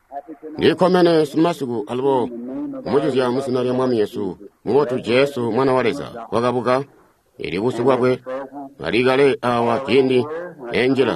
ndikomene simasiku alipo kumujizya musinali mwami Yesu mumotu Jesu mwana wa Leza wakabuka ili kusuku kwe malikale awa kindi enjila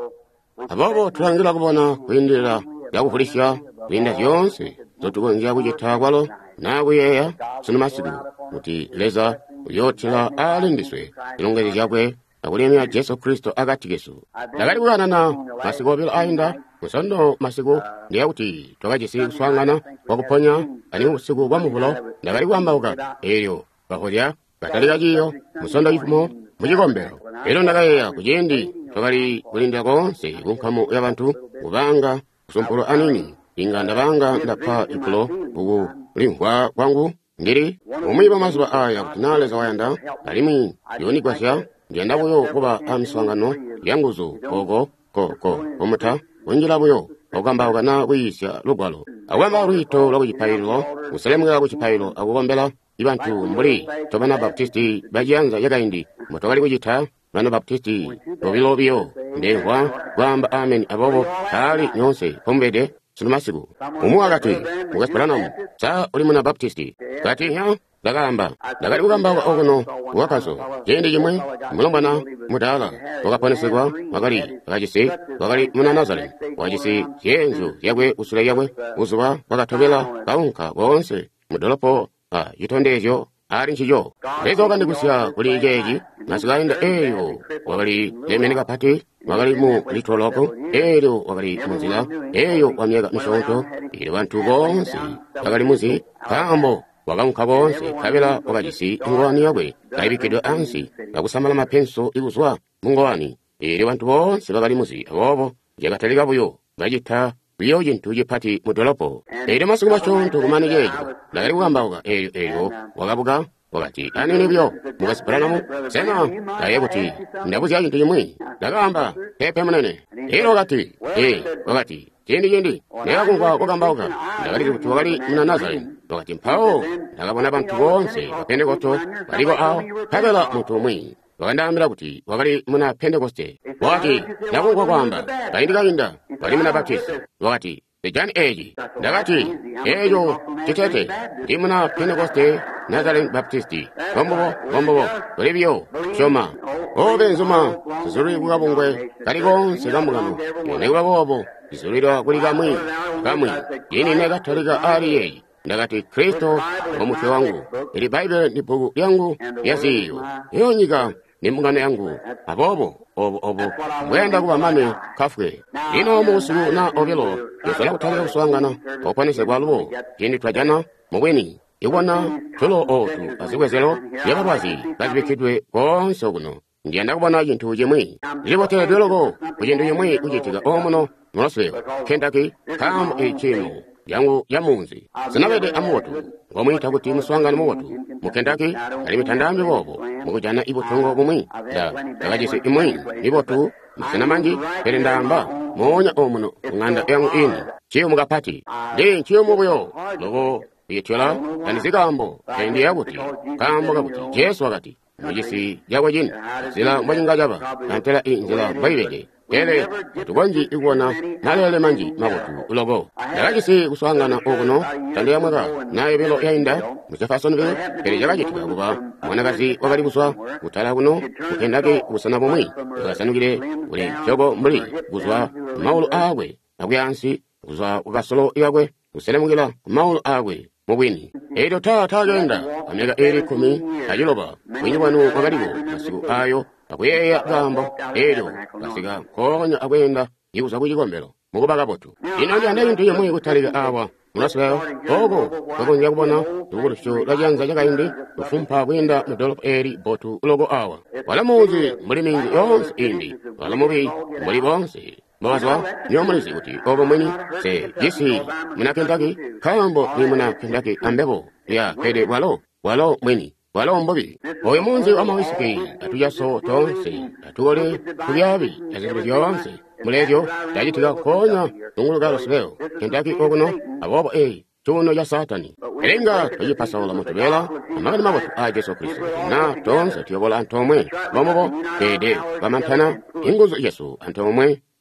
apopo tulangira kubona kuyindira yakufulisha kuyinda vyonse zotukonja kuchitha kwalo na kuyeya sino masiku kuti Leza uyotela alindiswe ilongezi chakwe akulemya Yesu Kristo akatikesu dakali kuyanana masiku opila ayinda musondo masiku ndiye kuti twakachisi kuswangana wakuponya ani usiku kwa muvulo dakali kuambauka elyo kakodya katalika chiyo musondo ifumo muchikombero elo ndakayeya kuchindi twakali kulinda konse kunkhamu ya bantu kupanga kusumpulo anini inganda panga ndapha ikulo uku linkwa kwangu ndiri umwipa masupa aya kuti naleza wayanda alimi yonikwasya ndiyendabuyo kuba amiswangano yanguzu koko omuta wenjirabuyo okambauka na kuyisya lugwalo akwamba lwito lwakuchipayilo uselemukira kuchipayilo akukombela ibantu mbuli topana baptisti bajianza yakaindi mutokali kuchitha vana baptisti lobilobiyo ndehwa kwamba amen abobo tali nyonse pombede sino masiku umuwa kati mukasipalanamu sa ulimuna baptisti kati ya dakamba dakali kukambauka okono wakaso jende jimwe mulombana mutala wakaponesekwa wakali wakachisi wakali muna Nazarene wachisi yenzu yakwe usula yakwe uzuwa wakatobela kaunka wonse mudolopo yitondejo ali nchijo Leza wakandikusya kuli ijeji nasikainda eyo wakali lemeneka pati wakali mu litoloko eyo wakali munzila eyo wamyeka mishonto ili bantu bonse wakali muzi kambo wakanka bonse kabela wakachisi ngowani yakwe kaibikidwe ansi kakusamala mapenso ikuswa mungowani ili bantu bonse wakali muzi abobo jekatalika buyo bajitha wiyo jintu jipati mudolopo ili masiku machonto kumani jejo dakali kukambauka eyo wakabuka wakati anene byo mukasipalanamu sena daye kuti ndabuzya jintu jimwe dakamba pepe munene ilo wakati jindi nekakunkwa kukambauka dakali kuti wakali muna Nazarene wakati mphawo dakabona bantu bonse bapentekosto baliko awo kabela mutu umwi wakandamira kuti wakali muna Pentekoste wakati ndakunkwa kwamba kayindikayinda wali muna Baptisti wakati ejani eji ndakati ejo chitete ndi muna Pentekoste Nazarene Baptisti bombobo kulibyo choma obenzuma zizuri kukabungwe kalikonse kamukano nekukabobo zizulidwa kuli kamwi yini nekatolika ali yeyi ndakati Kristo omutwe wangu ili Bible ndi buku yangu yasiyo yonyika ni mungano yangu abobo mwenda kuba mane kafwe ino musuku na obelo yosola kutalika kuswangana opanise kwa lubo yini twajana mubweni iwana tulo otu azikwezelo yakapasi kazibikidwe konse kuno ndiyenda kubona jintu jimwe lilipotele dweloko kujintu jimwe kujitika omuno munosweo Kentucky kamu ichino yangu yamunzi sinabede amoto ngomwita kuti muswangana moto mu Kentucky ali mitandambi bobo mukujana ibotongo bumwi dakajise imwe ibotu masina manji perendamba monya omuno nganda yangu ini chiyo mukapati ndi chiyo mubuyo logo yetwela kanizikambo endi yakuti kambo kakuti Yesu wakati mujisi yakwa jini zila mbanyinga jaba nantela inzila bayibeje ele tugonji iguana nalele manji mabutu ulogo yakajisi kuswangana okono tande ya mwaka na ebelo yainda muchafasoni belo pere yakajitwa kuba mwanakazi wakali kuswa utala kuno ukendake kusana bomwi yakasanukile ule chogo mbuli kuswa maulu agwe akuyansi kuswa ukasolo yakwe kuselemukila maulu agwe mubwini edo tagenda amega 10 ajiloba mwinyi wanu wakaligo masiku ayo akuyeya gamba edo kasika konya akwenda ikuza kuchikombero mukubaka botu inandi anayintu yemwe kutalika awa munasweo ogo kakonja kubona tukulusho lajanza chakaindi kufumpa kwenda mudolopo eri botu ulogo awa wala muzi muli mingi yonse indi wala mubi muli bonse Mwazwa, nyomulisi kuti obo mwini se jisi muna Kentucky kambo ni muna Kentucky ambebo ya pede walo mwini walo mbobi oyo munzi wamawisiki atujaso tonse atuole kubyabi yazibu yonse mulejo yajitika konya tunguluka losveo Kentucky ogono abobo tuno ya Satani elenga tujipasola mutubela amagani mabotu a Yesu Kristo na tonse tiyobola antomwe bomobo pede bamantana inguzo Yesu antomwe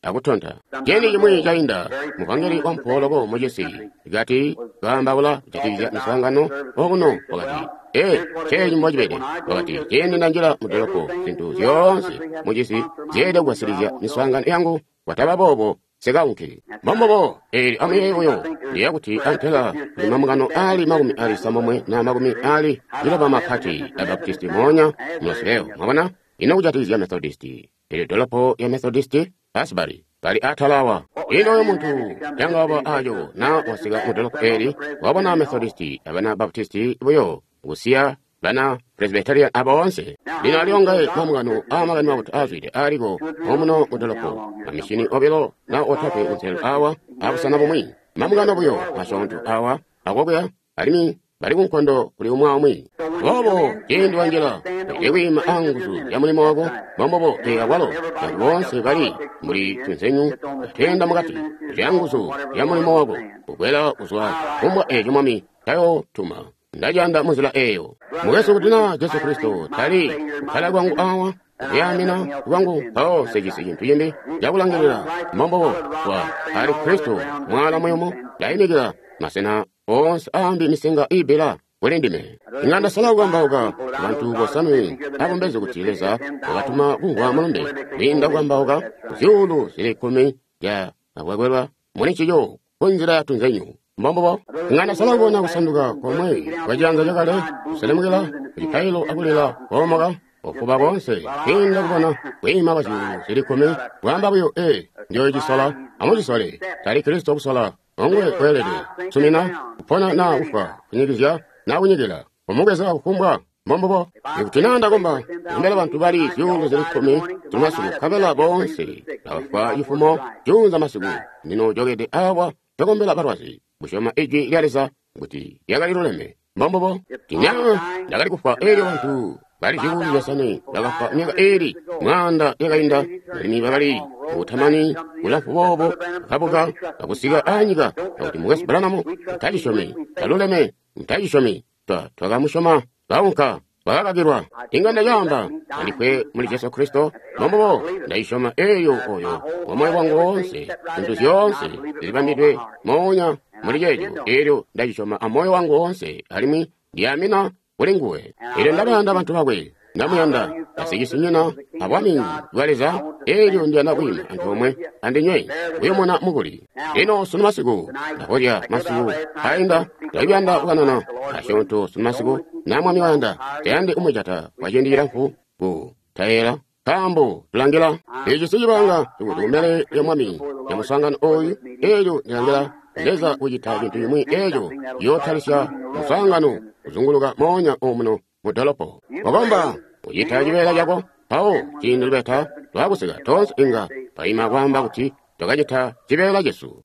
akutonta jeni yimwe jainda muvangeli wa mpoloko mojesi gati gambawula kuchitiriza misangano okuno wakati chenyi mojibede wakati jeni nanjira mudoloko zintu zyonse mojesi jede kuwasiriza misangano yangu wataba bobo segaunkiri mambobo amuyewoyo ndiyakuti antela kuli mamukano ali makumi ali samomwe na makumi ali ilaba maphati abaptisti monya mlosileo mabona ino kuchitiriza methodisti ili dolopo ya methodisti asibali bali athalawa ino muntu yangaba ayo na wasiga mudoloko eli wabona methodisti abana baptisti boyo gusiya bana presbyterian abonse lino aliongaye mamukano amagani mabuto azwide aliko omuno mudoloko amishini obelo na otape unselu awa abusana bomwi mamukano boyo masontu awa agobya alimi bali kunkondo kuli umwamwi bobo jendi wanjela ewima anguzu ya mulimo wago mambobo awalo bonse bali muri tunzenyu tenda mugati yanguzu ya mulimo wago ubwela uzwa kumbwa ejo mami tayo tuma ndajanda muzila eyo mugeso kutina Yesu Kristo tali kala gwangu awa yamina gwangu seji ntuyende jakulangirira mambobo wa ali Kristo mwala moyomo yainigira masena onse ambi misinga ibela welendime inganda sala gwambauka bantu bosanwe abombezo kutileza obatuma kungwa mulombe linda gwambauka zyulu zilekumi ya agwagwelwa munichiyo kunzira yatunzenyu mbombo inganda sala gona kusanduka komwe wajanga jakale selemugela ikailo akulila omaga okuba bonse linda kubona wima bazyulu zilekumi gwambabuyo ndio ejisala amujisale tali Kristo okusala ongwe kwelede sumina kupona na ufa kunyigizya na kunyigila omugeza kukumbwa mbombobo ikutinanda komba imbele bantu bali zyulu zilekumi tumasiku kabela bonse afa ifumo junza masiku nino jogede awa tokombela barwazi bushoma eji lyalesa kuti yagaliloleme mbombobo tinyanga yagali kufa eri bantu bali zyulu yasane yagafa nyaga eri mwanda yagainda ni bagali utamani ulafu bobo kabuga akusiga anyiga kuti mugesi balanamo mtajishome taluleme mtajishome twagamushoma baunka bagagirwa inganda yamba alikwe muri Yesu Kristo mambo ndayishoma eyo oyo omoyo wangu wonse zintu zyonse zilibandidwe monya muri yejo eryo ndayishoma amoyo wangu wonse alimi yamina ulinguwe ile ndabanda abantu bagwe namuyanda asigisinyina abwami waleza eryo ndiana kwima antomwe andinywe uyomona muguli ino sunumasiku nakolya masiku aenda yabyanda ukanana ashonto sunumasiku namwami wanda tayande umwejata wajendira mfu ku tayera tambo tulangira ejo sijibanga tukutumbele ya mwami ya musangano oyu eryo ndilangira leza kujita bintu yimwi ejo yotalisya musangano kuzunguluka monya omuno mudolopo wagomba uyitagibela jako awo chindu libeta twakusiga tonse inga paima kwamba kuti tokajita chibela Yesu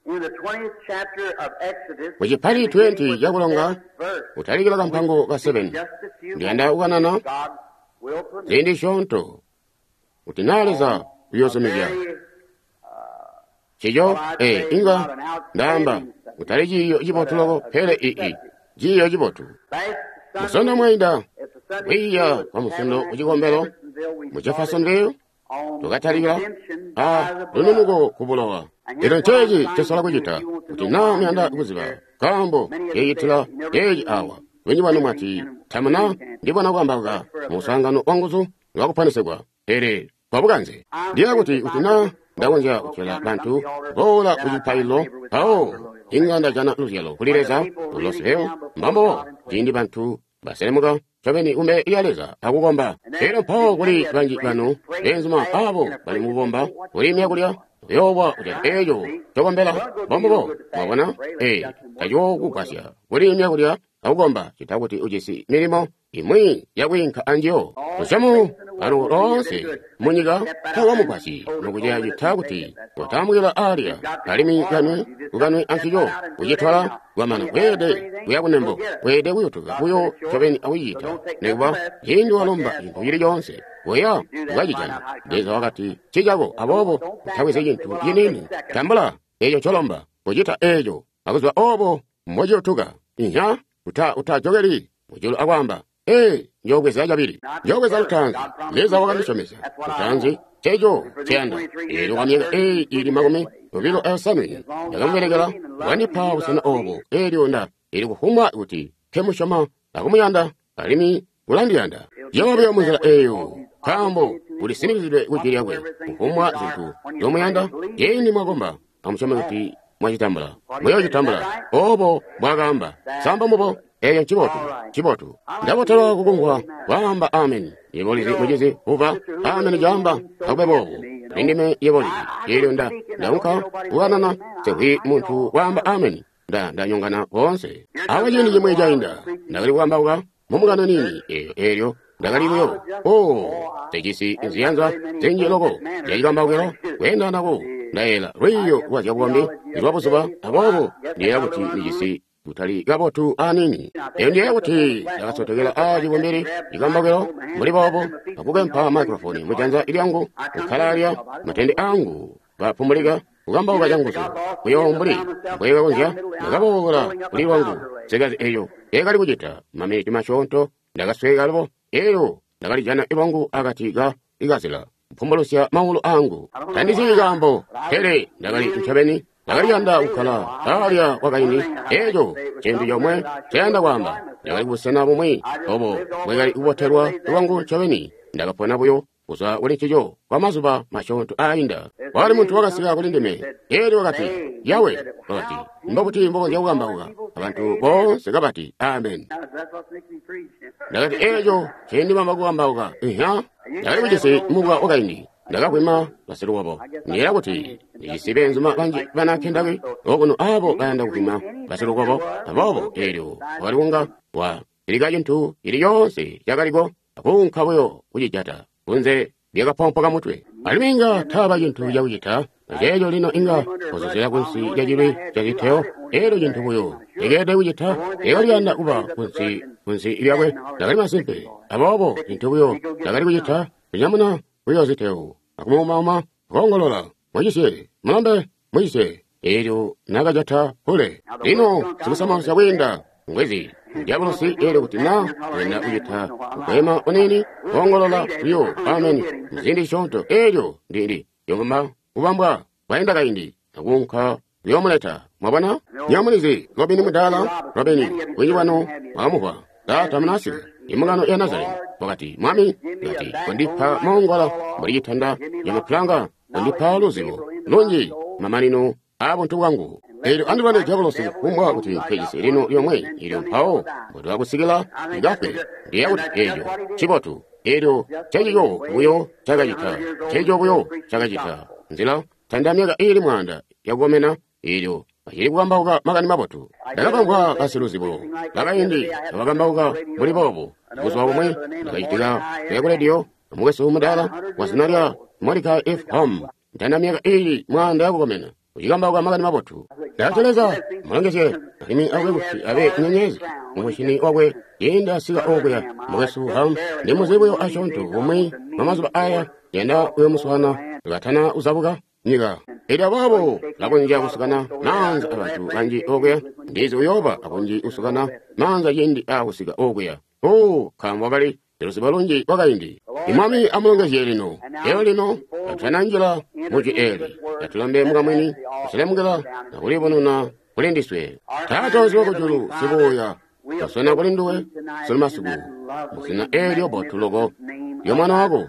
muchipali 20 yakulonga utalikila kampango ka 7 ndiyanda ukanana zindi shonto utinaleza kuyosomezya chijo inga ndamba utalijiyo jibotuloko hele jiyo jibotu musono mwaida wiya kwa musono ujikombelo muchafasondeyo tukatalika lununuko kubulowa ilo ncheji chesala kujita kuti na myanda kuziba kambo yeyitila yeji awa wenyi wanu mwati tamana ndibona kwambaka musangano wanguzu wakupanisegwa ere kwa buganze ndiya kuti utina ndawonja uchela bantu bola ujipailo inganda jana luzyelo kulireza uloseo mbambo jindi bantu baselemuka chabeni umbe iyaleza akugomba ero mpo kuli banji bano enzuma abo bali mubomba kuli myakulya yoba uja ejo tokombela bombo mabona tajo kupasya kuli myakulya akugomba chitakuti ujisi milimo imwi yakwinka anjo kushamu anu ronse munyiga tawa mupasi nukujaji takuti watamwila alia alimi ganwe anchijo ujitwala wamana wede uyakunembo wede uyutuga uyo chabeni awiyita nekuba jindu walomba intu yili yonse weya wajijana deza wakati chijago abobo utaweze jintu yinini tambala ejo cholomba ujita ejo akuzwa obo mmoja utuga inya utajogeri ujulu agwamba njokweza jabiri njokweza lutanzi leza wakandishomesa lutanzi chejo cheyanda ero kwamyeka ili makumi ubilo esanu yakamuberekera wandipa usana obo erionda eri kuhumwa kuti kemushoma akumuyanda alimi kulandiyanda yawabeyo munzira eyo kambo ulisimikizidwe kuchiryakwe kuhumwa zinthu zomuyanda yeni mwagomba amushoma kuti mwachitambula mweyo chitambula obo bwakamba samba mubo eyo chibotu ndabotera kukungwa wamba amen yebolizi mujizi uva amen jamba akubebovu indime yebolizi yelionda ndaunka wanana sewi muntu wamba amen ndanyongana wonse awajeni yemwe jainda ndakali wambauka mumugana nini eyo ndakalibuyo tegisi nziyanza zenjeloko yayikambakero wenda nako ndayela lwiyo wachakuwambi ilwabusuba abobo ndiyela kuti nijisi tutali gabotu anini eyo ndiye kuti ndakasotokela ajiwembere ikambakero muli bobo akukempa microfoni mujanza ilyangu ukhalalya matende angu bapumulika kukambauka changuzo kuyo mbuli mbweka kunja ndakabokola kuli wangu segazi eyo ekali kuchita mamiti mashonto ndakasweka libo eyo ndakali jana iwangu akatika ikasila mpumbulusya maulo angu tandisikambo hele ndakali mchabeni ndakalianda ukhala alya wakaini ejo chintu chomwe chayanda kwamba ndakali kusena pomwe obo mwekali kuboterwa iwangu mchabeni ndakapona buyo kusa uli chijo kwamazuba mashonto ayinda wali muntu wakasika kulindime eri wakati yawe wakati mbokuti mboko ndiyakukambauka abantu bonse kabati amen ndakati ejo chindima mbakukambauka ndakali kuchisi mukwa wakaini ndakakwima basiru wabo ndiyera kuti ndiyisibe nzuma banji banakhendaki okuno abo bayanda kukwima basiru wabo abobo eryo wali kunga wa ilikaji ntu ili yonse yakaliko akunkhabuyo kuchijata kunze byakapompoka mutwe aliminga thaba yinthu yakuchita jejo lino inga kuzuzira kunsi yajilwi jazitheo ero yinthu kuyo ikete kuchita ikalyanda kuba kunsi ibyakwe dakali masimpe abobo yinthu kuyo dakali kuchita kunyamuna kuyo zitheo akumumauma kongolola mwajise mulambe mwajise ero nakajata hule lino sikusamansa kwinda ngwezi Diabolosi ere kutina wena uyita kwema oneni kongolola yo amen mzindi shonto ejo ndindi yomama ubambwa waenda kaindi akunka yomuleta mwabana nyamulizi robini mudala robini wiwano wamuwa data mnasi imugano ya Nazare wakati mwami ngati kondipa mongola muriyitanda yamaplanga kondipa luzibo lonji mamanino abuntu wangu ero andibane diabolosi kumwa kuti pejisi lino yomwe ili mpao mutu wakusikila igape ndiye kuti ejo chibotu ero chejiyo buyo chakachita chejo buyo chakachita nzila tandamyaka ili mwanda yakugomena ero achili kukambauka makani mabotu ndakapangwa kasiluzibo lakayindi wakambauka muli bobo kuzwa omwe ndakachitika yakulediyo omukesi umudala wasinalya Monica F. Hom tandamyaka ili mwanda yakugomena uchikambauka makani mabotu ndateleza mulengese alimi akwe kuti abe nyenyezi umushini wakwe yenda sika okweya mukesu ham ndi muzibuyo ashonto omwe mamazuba aya yenda uyo muswana tukatana uzabuka nyika edi ababo lakunja kusukana nanza abantu banji okweya ndizi uyoba akunji usukana nanza yendi akusika okweya kambwa bali terusiba lunji wakayindi imwami amulongeze lino ero lino atutananjira muci eri yatulambe mukamwini kusilemukira nakulibonuna kulindiswe tata oziwa kujulu sibuya kasona kulinduwe silimasiku musina eryo botuloko lyomwana wako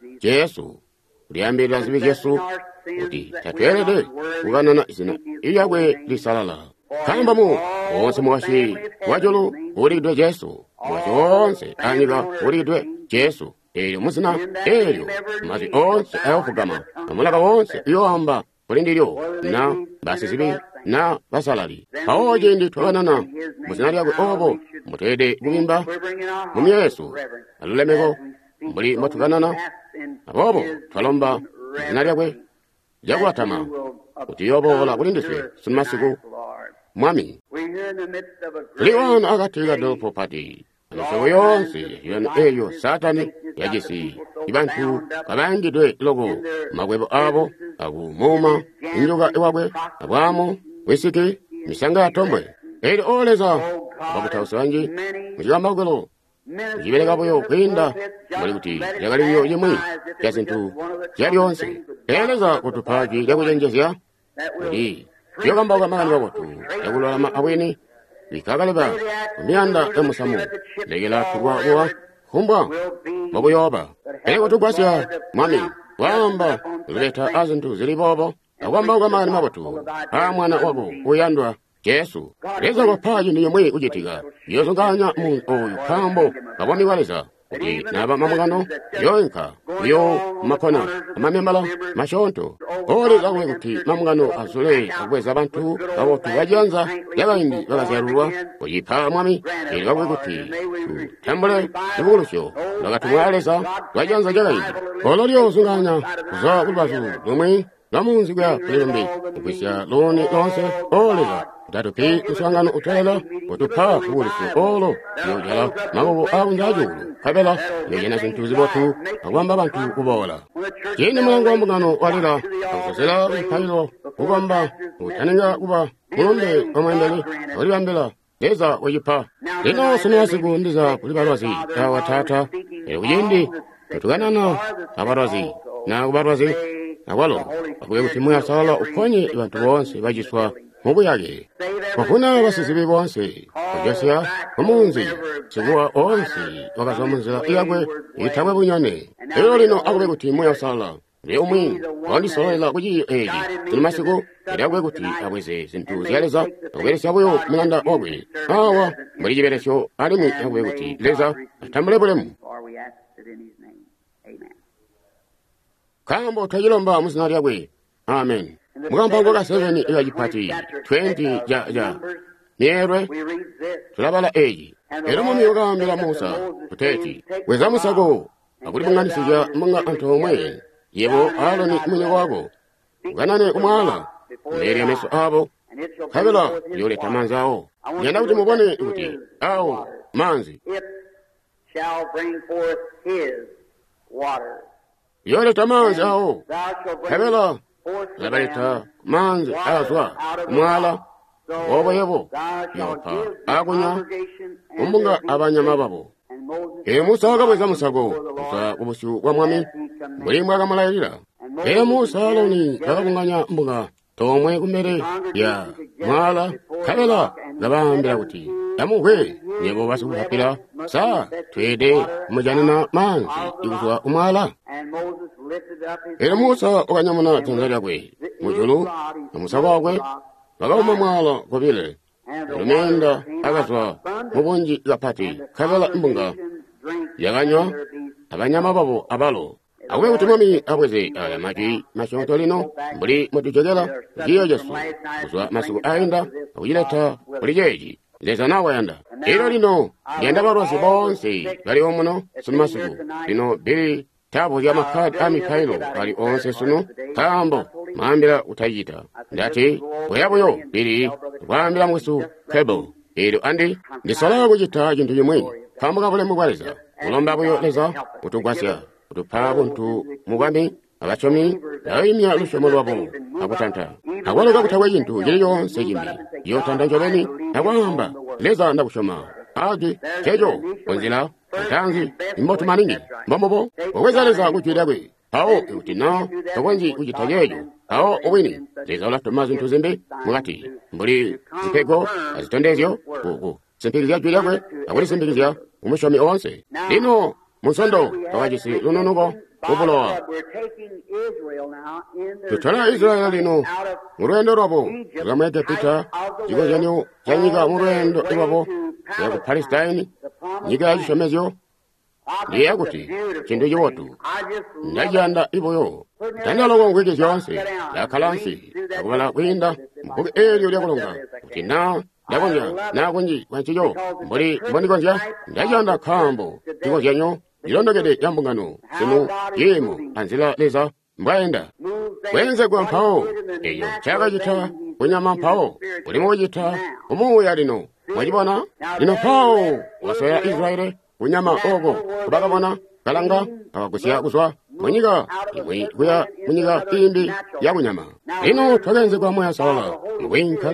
Jesu liyambira zibi Jesu kuti tatwerede kukanana isina iyakwe lisalala kambamu wonse mwashi wajulu ulikidwe Jesu mwashi wonse anyika ulikidwe Jesu eryo musina eryo mazi onse ayofugama amulaka wonse yoamba kulindiryo na basizibi na basalali awoje ndi twabanana musina lyakwe obo mutede kubimba mumi Yesu alulemeko mbuli matukanana abobo twalomba musina lyakwe jakuatama kuti yobola kulindiswe sunmasiku mwami tuliwona akatiga dopo pati amisoko yonse yona eyo satani yajisi ibantu kabangidwe logo magwebo abo agumuma injoga iwagwe abwamo wisiki misanga atombwe eri oleza bakutausa wanji mujigambagwelo kuchiperekapoyo kuyinda muli kuti yakaliyo yemwe ya zinthu chalyonse eleza kutuphachi lyakuchenjezya kuti chiyokambauka makani pakwathu yakulolama awene likakalepa kumiyanda emusamu lekela tukwakuwa kumbwa mwakuyopa ekutugwasya mwami wamba kuleta azinthu zilipopo akwambauka makani pakwathu a mwana wako uyandwa Yesu leza kwaphachi ndi yomwe kuchitika yozunganya munthu uyu khambo kaponiwaleza kuti napa mamukano yonkha yo makhona amamembala mashonto oleza kuwe kuti mamukano azule akweza banthu bawotu bajanza yabaindi bakazalulwa kuyipha mwami ili bakuwe kuti tutambule chibulusho bakatumwaleza bajanza jakaindi olo lyozunganya kuza kulibatu lomwe lamunzi kwa kulembe ukwisya loni lonse oleza datupi kusangano utela utupha kubulisho olo yojala magogo akunjajulu kabela yojena zinthu zibotu akwamba bantu kubola chini mlango wa mbungano walira akusosela mphailo kukwamba utanenga kuba mulombe omwembeli olibambela leza wajipha lino sino siku ndiza kulibalwazi tawatata kujindi kutukanana abalwazi na kubalwazi akwalo akuye kuti muyasala ukhonye bantu bonse bajiswa mubu yake kwafuna basisibi bonse kujasya omunzi chikuwa onse wakazomunzira iyakwe ithabwe bunyane ero lino akube kuti muyasala ndi umwi wandisolera kuchi eji tili masiku idakwe kuti abweze zinthu ziyaleza akubweresya buyo mulanda wabwe awa mbuli chiberesyo alimu akube kuti leza atambule bulemu kambo tajilomba muzina lyakwe amen mukampango ka 7 ikachipati 20 ja myerwe tulabala eji ero mumi wakawambira Musa kuteti weza musako akulipung'anisija monga anthu omwe yebo Aaroni mwini wako ukanane kumwala mberi ya meso abo kabela yoleta manzi awo yenda kuti mubone kuti awo manzi yoleta manzi awo kabela labaleta manzi azwa mwala obo yebo yopa akunya umbunga abanyama babo Musa wakabweza musago kusa kubusu wa mwami mulimu akamulayirira Musa aloni akakunganya mbunga tomwe kumere ya mwala kabela labambira kuti yamuhwe nyebo basikuhapira sa twede mujanina manzi ikuswa umwala Musa wakanyamuna tanzania kwe mujulu na musako wakwe wakawuma mwala kubile lumenda akaswa mubunji zapati kabela mbunga yakanywa abanyama babo abalo akwe kuti mwami abweze aya maji mashonto lino mbuli mutujogela jiyo Yesu kuswa masiku ayenda akujileta kulijeji leza nawe yanda ilo lino yenda barwasi bonse bali omuno sunu masiku lino bili tabo ya makadi amikailo bali onse sunu kambo maambira utayita ndati bweyabuyo bili rwambira mwisu kebo ilo andi ndisala kujita jintu yimwe kambo kabule mugwaliza ulomba buyo leza utugwasya utupha buntu mugwami abachomi naimya lushomo lwabo akutanta akwaloka kuthawa jintu yonse jimbi yotanda njobeni akwamba leza ndakushoma adi chejo onzila tanzi imbotu maningi mbomobo owezaleza kuchwira kwe awo utina tokwenzi kuchitajeyo awo owini leza ula tomazi ntuzimbi mwati mbuli zipego azitondezyo kuku simpikizya chwira kwe awuli simpikizya umushomi onse lino musondo tawajisi lununuko kubulowa tutala Israeli lino murwendo rwabo rwamwete pita chiko chanyu chanyika murwendo iwabo yaku Palestine nyika yachishomezyo ndiye kuti chintu chiwotu ndajanda iboyo tandaloko nkweke chonse yakhalansi akubala kwinda mpuke elyo lyakulonga kuti ndakonja nakunji wanchicho mbonikonja ndajanda khambo chiko chanyu ilondokede yambungano sinu yemo anzila leza mbwaenda wenze kwa mpao eyo chaka jita kunyama mpao ulimo jita umuya lino mwajibona lino pao wasoya Israeli kunyama ogo kubakabona kalanga akakusiya kuswa mwenyiga imwe kuya mwenyiga imbi ya kunyama lino twagenze kwa moya sawala wenka lino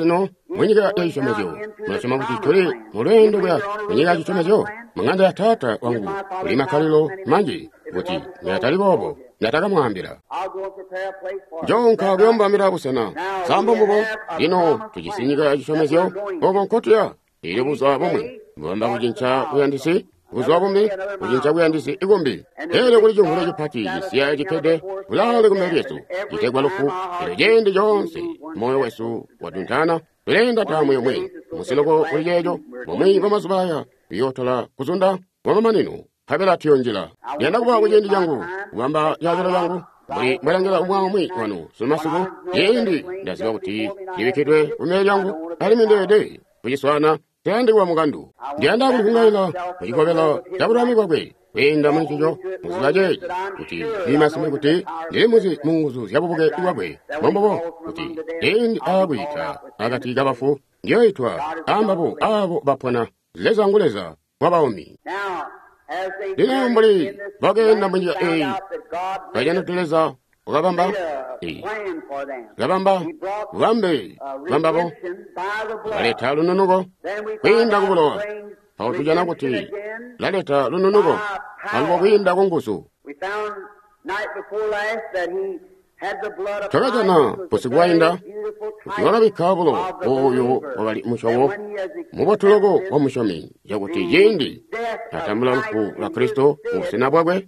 mwenyiga yaishomezo mwasoma kuti tuli mulendo bwa mwenyiga yaishomezo mang'anda ya tata wangu uli makalilo manji kuti nyatalibobo nataka mwambira njonka byombamira busana sambo mubo lino tujisinyiga yaishomezo bobo nkotya ili buzwa bumwe mbamba kujincha kuyandisi buzwa bumwe kujincha kuyandisi igombi ele kuli jumhuri jipati jisiya jikede ulale kumeliesu jitegwa lufu ilo jende jonse moyo wesu waduntana tulenda tamu yomwe musiloko kulijejo momwe bamasubaya yotola kuzunda wamamanino habela tiyonjila yenda kuba kujendi jangu wamba yazelo jangu muri mbalangela umwamwi wanu sulmasuku yendi ndasiba kuti ibikidwe umeli jangu alimindede kujiswana teyandi wa mugandu ndianda kulikungaila kujikobela taburami kwakwe wenda mwikijo musibajeji kuti imasimu kuti ndili muzi munguzu yabubuke iwakwe mombobo kuti yendi agwita agati gabafu ndiyoitwa ambabo abo bapona lezanguleza wabaomi lino mbuli bagenda mwenye kajanateleza ukabamba gabamba bambabo laleta lununugo kwinda kubulowa pautujana kuti laleta lununugo alwo kwinda kungusu chakajana pusigwainda kusiwala bikabulo oyo wabali mushomo mubatulogo wa mushomi yakuti jindi atambula lufu la Kristo usina bwagwe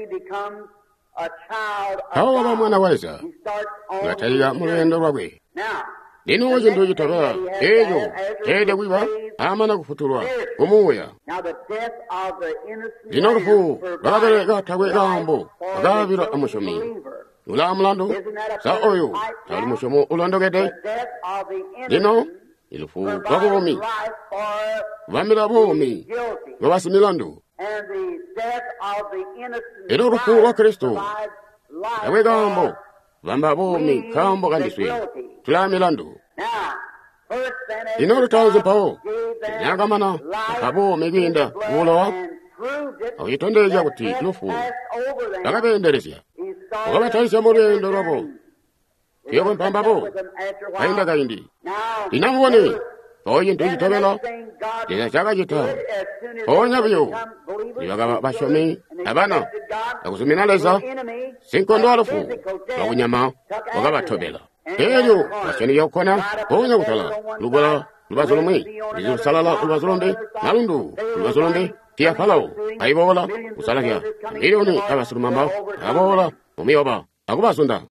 hawa waba mwana weza gataliga mulwendo lwagwe lino oje ndo jitaba ejo tede wiba amana kufutulwa umuya lino lufu bagale gatagwe gambo agabira amushomi ula mulando sa oyo tali mushomo ulondogede lino ilufu babomi vamira bomi babasimilando ero lufu wa Kristo agwe gambo vamba bomi kambo kandiswe tulamilando lino lutanzi pao nyagamana akabomi gwinda ulowa awitondeja kuti lufu agabenderesya okabatayisya mulwendo lwabo yoko mpambabo kainda kaindi inamubone oye ntujitobela ina chakajita onyabyo ibagaba bashomi abana akusuminaleza sinkondo alufu bakunyama okabatobela eyo bashoni yokona onya kutala lugola lubazolomwe lizusalala lubazolombe nalundu lubazolombe tia falao aibola usalakya milioni abasulumamba abola umiyoba akubasunda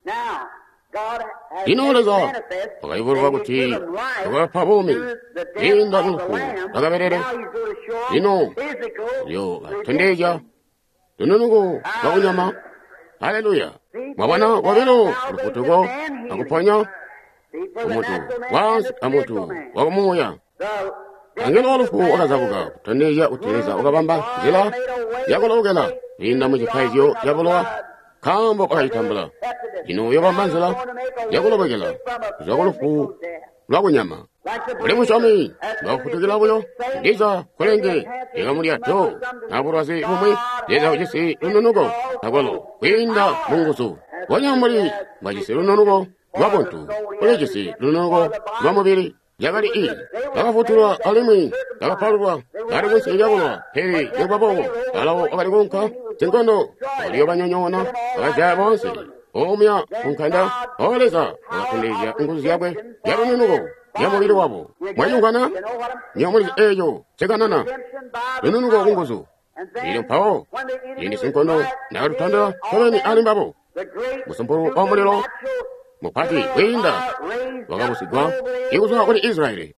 inoleza akayivolwa kuti akapa bomi inda lufu akaberere ino yo atendeja lununugo bakunyama haleluya mwabana wabelo lufutugo akuponya omuntu wansi amuntu wakumuya angelo lufu akazabuka kutendeja utereza ukabamba zila yakologela inda mujikaizyo yabolowa kambo kakayitambula ino yobamanzila yakulobegela zakulufu lwakunyama uli mushomi lwakufutukila buyo ndiza kulenge ega mulyato nabulwazi bumwe ndiza kujisi lununugo nagolo kwinda mungusu wanyamuli bajisi lununugo lwabuntu ulijisi lununugo lwamubili yagali i yakafutulwa alimwi yakapalulwa ali kunsi ilyabulwa heri yegwabobo alawo akali kunka sinkondo oliyo banyonyona abaja bonse omya kunkanda oleza akatundeja nguzi yabwe yalununugo yamubili wabo mwayungana nyamulizi eyo seganana lununugo kunguzu ili mpawo lindi sinkondo nakalutandala sobeni alimbabo musumpulu omulilo mupati winda wakabusigwa ikuzwa kuli Israeli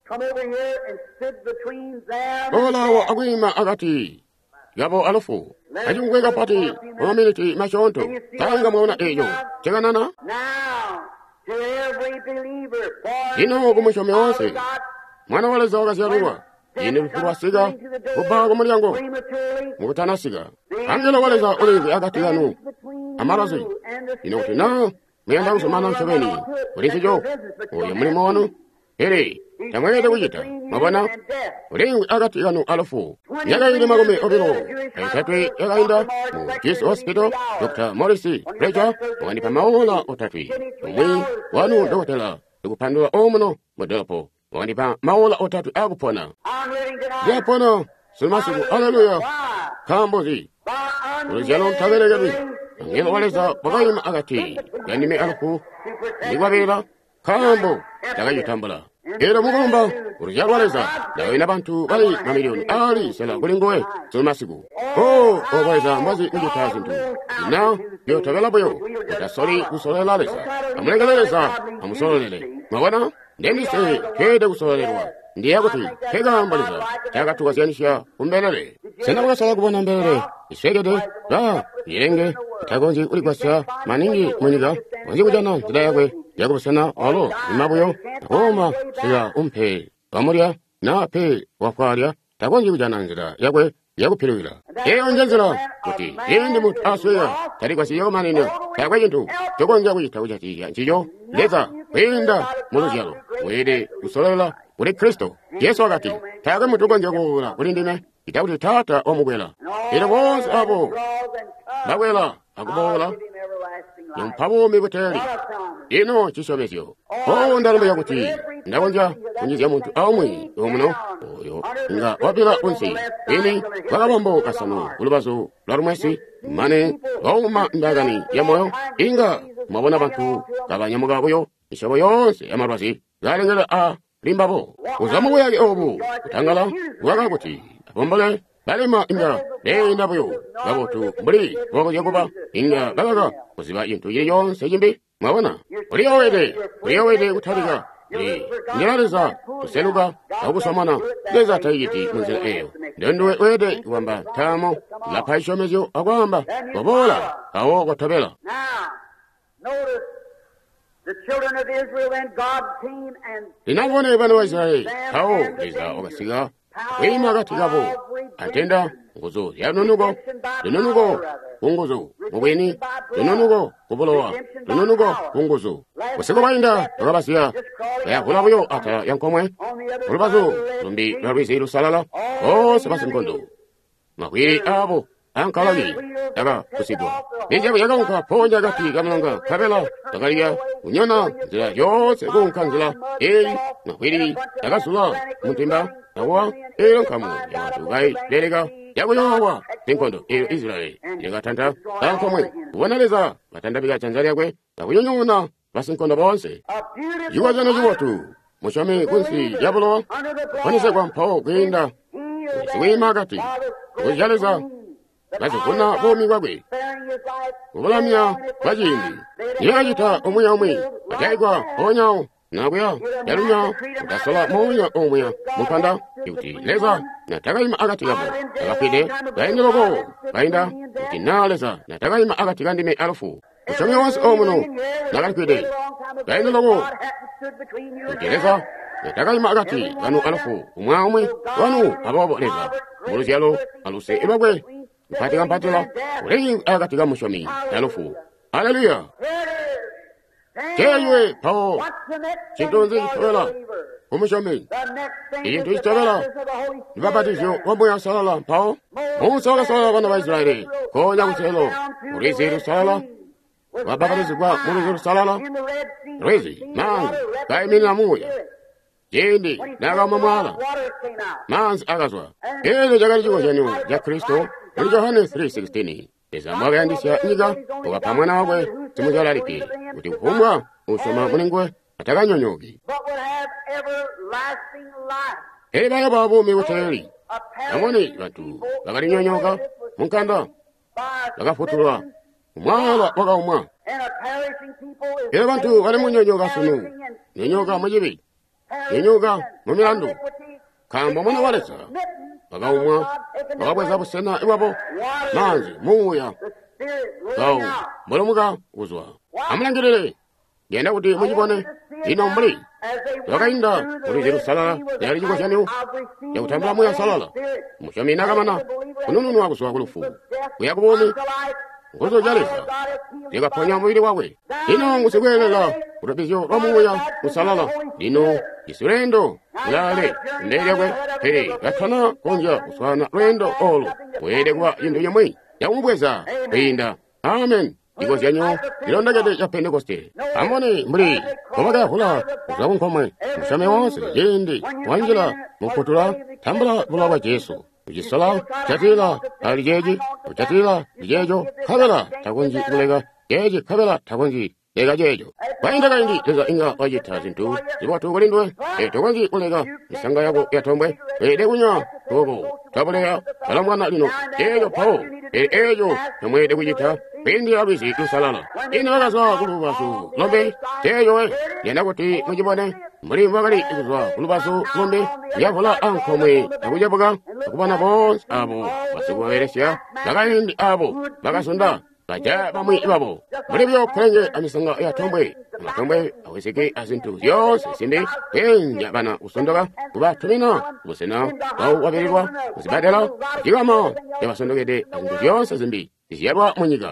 olawo akwima akati yabo alufu ajungwega pati ominiti mashonto tanga mwona eyo cheganana ino kumushomi wonse mwana waleza wakasyalulwa ini lufu lwasiga kubaga mulyango mukutanasiga angelo waleza ulinzi akati yanu amarazi ino kuti na mwenda kusomana mshobeni ulichijo uyo mulimo wanu ere tamwegede kujita mabana ulingi akati yanu alufu nyaga ili magome obilo aisatwi yagainda mu Jis Hospital Dr. Morrissey Preacher wani pamaola utatwi umwi wanu dokotela tukupandula omuno modelopo wandipa maola otatu akupona I'm living tonight. ndiyapona sulumasiku aleluya kambozi uluzyalo mtagelegedwi angelo waleza pakayima akati yandime aluku ndikwabera kambo takayitambula era mukulumba uluzyalo waleza dawina bantu bali mamiliyoni ali sela kulingowe sulumasiku obaleza mbazi ujita zintu ina byotagalaboyo utasoli kusolela leza amulegeleleza amusololele mabona ndendise kede kusolerwa ndiyakuti tegambaliza takatuwasiyanisha kumbelele senakukasala kubona mbelele iswegede yirenge itagonzi ulikwasa maningi mwenyiga wanji kujana nzida yakwe yakubusana alo imabuyo akoma siya umpe wamurya na pe wakwalya tagonzi kujana nzida yakwe yakupirwira eyonjezera kuti indi mutu asweya talikwasiyo manene takwe chintu chokonza kuyita kuchatiya nchiyo leza kwinda muluzyalo wede kusolela kuli Kristo Yesu akati take mutukonza kuwula kuli ndine itakuti tata omugwela ila bonse abo bagwela akubola yompabo buteli ino chisomesyo ndalumba yakuti ndakonja kunjizya muntu amwe omuno oyo nga wapila unsi ini wakabombo kasanu ulubazo lwarumwesi mane wauma ndagani ya moyo inga mwabona bantu kabanyamugabo ishobo yonse amarwasi galengela limbabo uzamu yali obu utangala wakakuti abombole balima inga ndabo babotu mbuli wako yakuba inga bagaga kuziba into yonse jimbi mwabona uliyowede utaliga ndiraliza kuseluga akusomana leza tayiti munzira eyo ndenduwe wede wamba tamo lapaishomezyo akwamba wabola awo kwatobela. Linavone bana wa Israeli hao leza okasiga wima katigabo atenda nguzo yanunugo kunguzo mubweni nunugo kubolowa nunugo kunguzo usiko bainda bakabasiya yakulabuyo ata yankomwe ulubazo lumbi lwalwisi lusalala sebasinkondo makwiri abo ankalagi daga kusigwa ninjabo yagamuka ponja gati gamlanga kabela tagaliya unyona nzira yose kunkanzila makwiri dagasula muntimba nawa nkamu yawatugai lerega yakuyowa tinkondo Israeli yagatanda ankomwe wanaleza batanda biga Tanzania kwe yakunyonyona basinkondo bonse yuwazana yuwatu mushame kunsi yabulo wanise kwa mpao kwinda siwima gati kujaleza bazikuna bomi wagwe ubulamya bajindi yajita omuya omwe bajaigwa onyawo nakuya yalunya udasola moya omwe mukanda yuti leza natakaima agati yabo agapide gayendeloko gainda yuti naleza natakaima agati gandime alufu ushomye wansi omuno nagalipide gayendeloko yuti leza natakaima agati ganu alufu umwa omwe wanu abobo leza muluzyalo aluse ibagwe mpatiga mpatila uleyi agati gamushomi alufu haleluya Keywe pao chitonze chitobela umushomi ikintu chitobela nibabatizyo wambuya salala pao musoka salala bana ba Israeli konya kuselo uliziru salala wababatizwa muliziru salala rezi manzi kaimina muya jendi nagamamala manzi agazwa jagali chiko chanyu ya Kristo uli Yohane 3:16 ezamwaga yandisya nyiga ukapamwana wakwe timuzalalike kuti kuhumwa usoma mulingwe atakanyonyogi baya babumi buteli amoni bantu bakalinyonyoka munkanda bakafutulwa umwala wakaumwa bantu bali munyonyoka sunu nyonyoka mujibi nyonyoka mumilandu kamba mwana walesa bakaumwa bakabweza busena iwabo manzi muya gawu mulumuka uzwa amulangirire genda kuti mujibone ino muli wakainda uli Jerusalala yali chiko chanyu yakutambula muya salala mushomi nakamana kunununu wakuswa kulufu kuyakuboni ngozo jaleza yakaponya mwili wawe ino ngusikwelela utapizyo wamuya kusalala lino isurendo ulale ndeyakwe gatana konja uswana lwendo olo wedegwa yindu yamwe yaumubweza kwinda amen 이것이 아니오 이런다게도 야 펜테코스테 아무니 무리 고마가 홀라 우라운 고마이 무샤메 와서 예인디 완전라 목포트라 담브라 불라바 예수 이슬라 자티라 알리제지 자티라 예조 카베라 타곤지 우레가 예지 카베라 타곤지 내가 제죠. 바인다가 인디 내가 인가 어지 타진투 이거 도거린도 에 도건지 우레가 상가하고 야 tombe 에 내군요 도고 잡으래야 사람만 나리노 예조 파오 에조 정말 되고 있다 벤디 아비시 그 살라나 이나가서 그루바수 놈베 제요에 얘나고티 무지번에 머리 마가리 이거 그루바수 놈베 야볼라 안코메 아부자버가 그바나보 아부 마스고 에레시아 나가인 아부 나가선다 Baca pamu ibabu. Mereka kerja amisanga ya tombe. Tombe aweseke asintu yo sinde ya bana usondoga kuba tumina busena au wabirwa usibadela kigama ya basondoge de asintu yo sinde yaba munyiga.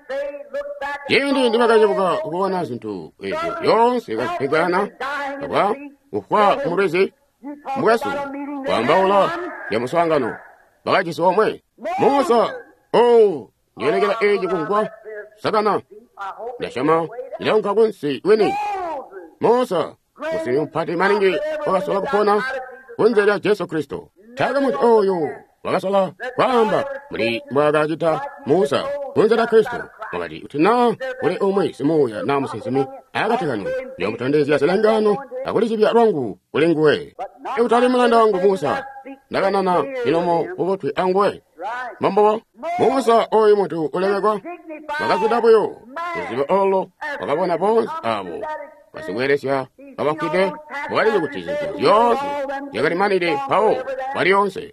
Yendi ndibaga jabuga kubona asintu yo sega pegana aba ukwa murezi mugasu wambaula ya muswangano bagaji somwe musa oh 얘네가 애지군과 사다나 내셔마 이런 가군 시 왜니 모서 무슨 파티 많은 게 와가솔라 보나 원자라 예수 그리스도 자금은 오요 와가솔라 와한바 우리 와가지다 모사 원자라 그리스도 와가지 우트나 우리 어머니 스모야 나무 세스미 아가테가노 영부터인데지야 살랑가노 아고리 집이 아랑구 우랭구에 에우타리만 한다고 모사 나가나나 이놈의 보고투 안구에 mambo mosa oy motu olegwa magakudaboyo zibo olo magabona bons abo basiweresya abakide bwali gutize yos yagari manide pao barionse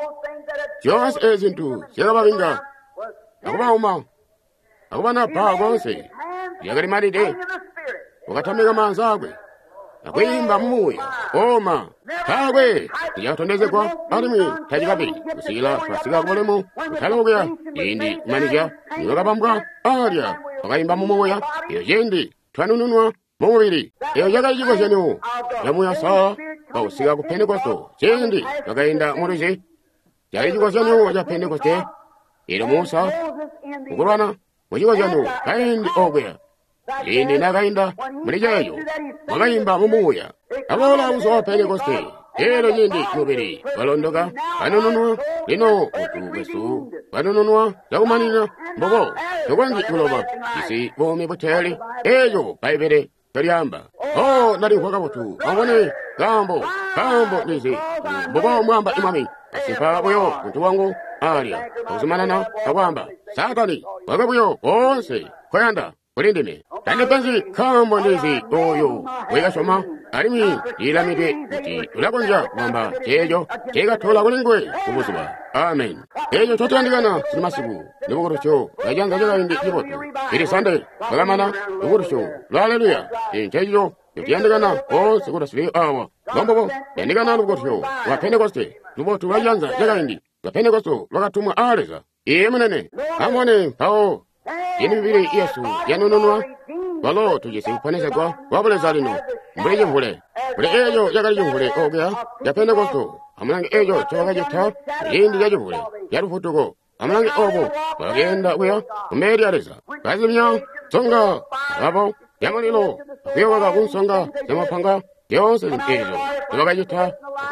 yos ezintu yagabinga agbauma agbana pagonse yagari manide ugatamega manzagwe akwimba muya oma kagwe yatondeze kwa alimi tajigabi usila fasiga bolemu utalogya indi manija ngabambwa aria akaimba mumoya yendi twanununwa mumubiri eyo yagayigo jenu yamuya sa usiga ku pentekosto yendi yagainda muruji yayigo jenu ya pentekoste iro musa ukurwana mujigo jenu kaindi ogya Ini nagainda merijayo magaimba mumuya abola uso pentekoste ero yindi mubiri balondoga anununwa lino utugesu anununwa yagumanina bobo yogangi kuloba isi bomi boteli eyo baibere Kariamba oh nari wagabotu awone gambo nisi bobo mwamba imami asifa boyo mtu wangu aria usimanana kawamba satani wagaboyo onse koyanda Kurindime, tanda pensi kama ndizi oyo, wega soma, arimi, ilamide, uti, ulagonja, wamba, tejo, tega tola kulingwe, kubusuba, amen. Tejo choto andigana, sinimasibu, nubugurusho, gajanga jaga indi ibotu, iri sande, bagamana, nubugurusho, haleluya, tejo, yuti andigana, o, segura sili awa, gombobo, andigana nubugurusho, wa pentekoste, nubotu gajanga jaga indi, wa pentekosto, wagatuma areza, munene, amone, pao, Yeni bibiri Yesu yanununwa walo tujisi panesa kwa wabule zalino mbreje mbule mbule ejo yagali mbule ogya yapenda kosto amanange ejo choga jita yindi yaje mbule yaru futugo amanange obo bagenda weya umeri areza kazimya songa abo yamanilo kuyoga kunsonga yamapanga yonse ejo choga jita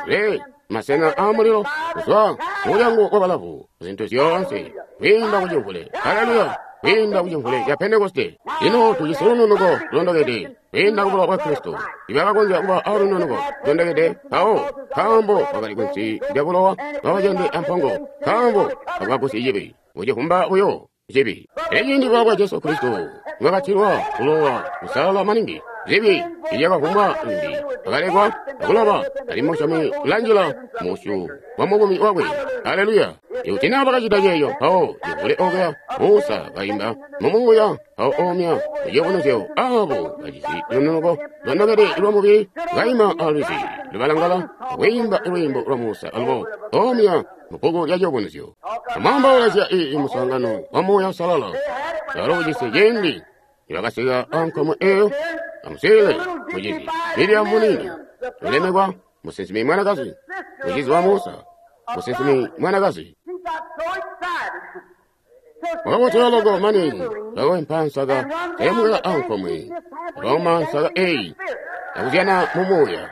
masena amulilo kuswa muyango wabalabu zinto yonse winda kujubule haleluya Winda ujungule ya Pentekoste ino tujisunu nugo londogede winda kubula kwa Kristo ibaga konja kuba aru nugo londogede kao kambo bagari kunsi jabulo bawajende ampongo kambo bagakusi yibi uje kumba uyo yibi eyindi kwa Yesu Kristo ngakachirwa kulowa usala maningi yibi iyaga kumba ndi bagarekwa kulaba alimo shami lanjila mushu wamugumi wawe haleluya Yutina bagajitajeyo hao yule ogya musa gaimba mumuya hao omya yobonosyo abo gajisi nunugo nonogede iromubi gaima alisi lubalangala weimba irimbo romusa albo omya mupogo yajobonosyo amamba olasya imusangano amoya salala yaro jise yendi yagasiga ankomo eo amusele mujisi Miriam munini ulemegwa musensimi mwanagazi mujisi wa musa musensimi mwanagazi Got so excited. wakawotologo mani kawempan saga emga ankomwe Roma saga akuziana mumuya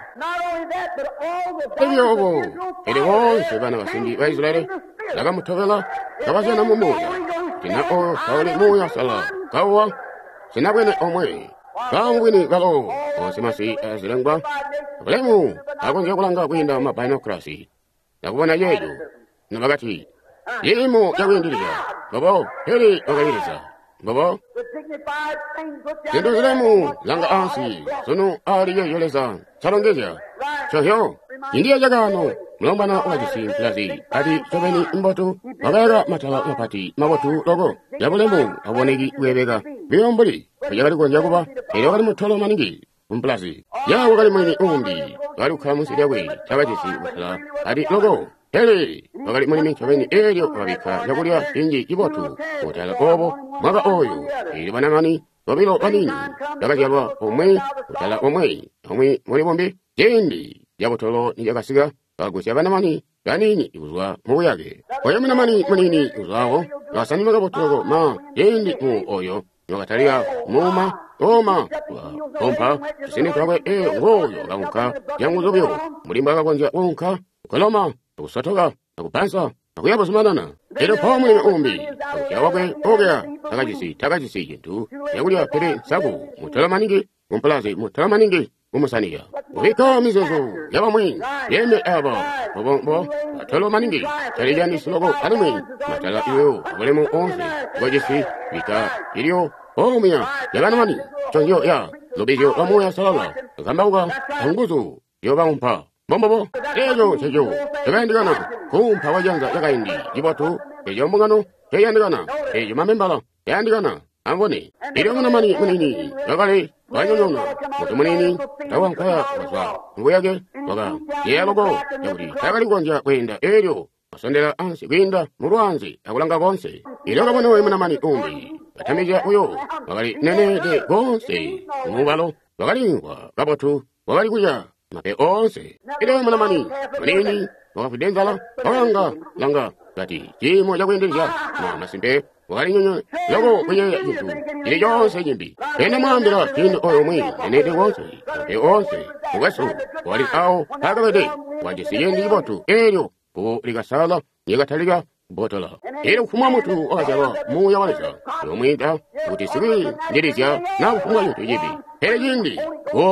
ebyobo eri bonse bana basindi ba Israeli lagamutovela kabaziana mumuya tinako sauli muya sala kawa sinabwene omwe kangwini galo osimasi azilengwa bulemu akonje kulanga kwinda mabinocracy nakubona yeyo nabagati yimo yawindiriza babo heri ogaliriza babo Kendo zilemu langa ansi sono ariyo yoleza salongeja chohyo india jagano mlombana wajisi plazi adi sobeni mbotu magara matala mapati mabotu logo yabulemu abonegi webega biyomboli kujagari konjakuba ero kali mutolo maningi umplazi yawo kali mwini umbi kali ukamusirewe chabajisi wasala adi logo Heli, wakali mwini sobeni erio wabika yakulia inji ibotu utala obo maga oyo ilibanamani Wabilo wanini, yagati yalwa omwe, utala omwe mwini bombi, jendi, yabotolo ni yagasiga, wagusi yabanamani, ganini iuzwa mwuyage. Wayamina mani manini uzwawo, wasani magabotolo jendi mu oyo, wakatalia muma, oma, kompa, tusini tuwawe woyo, gaunka, yangu zubyo, mulimba konja unka, ukoloma, usatoga, akupansa, akuyabo sumanana. Ero pomwe umbi, akuyawakwe ogea, takajisi jintu, yakulia pere sabu, mutalamanigi, mutalamanigi, umusaniya. Wika mizozo, yabamwi, yeme aba, obombo, matalomanigi, talijani slogo, anime, matala iyo, abolemo onse, wajisi, wika, irio, omia, yaganamani, chonyo ya, lobejo, amoya salala, gambauga, anguzu, yobampa, bombo, sejo, yagandigana, kumpa wajanza yagaindi, jibotu, ejombungano, yandigana, ejumamembala, yandigana, ambone, irongana mani manini, yagale, wanyonyono, mutumunini, tawankaya, waswa, nguyage, waga, yalogo, yaguri, tagali gonja, kwenda, erio, wasondela ansi, kwenda, muruanzi, akulanga gonse, irongabano wemana mani umbi, atamija uyo, wagali nene de gonse, umubalo, wagali ngwa, gabotu, wagali kuja, mape onse, irongabano mani, manini, wakafidenzala, langa, Gati, jimo yakwendeza, na masimpe, wakali nyonyo, yago kwenye jitu, ile yonse jimbi. Ena mwambira, kini oyo mwi, enede wonse, uwesu, wali ao, hagawede, wajisiyendi ibotu, eryo, ligasala, nyegataliga, botola. Ero kumamutu, ojawa, muya walesa, yomwita, utisiwi, ndirizya, na ufunga yutu jibi. Hele jindi,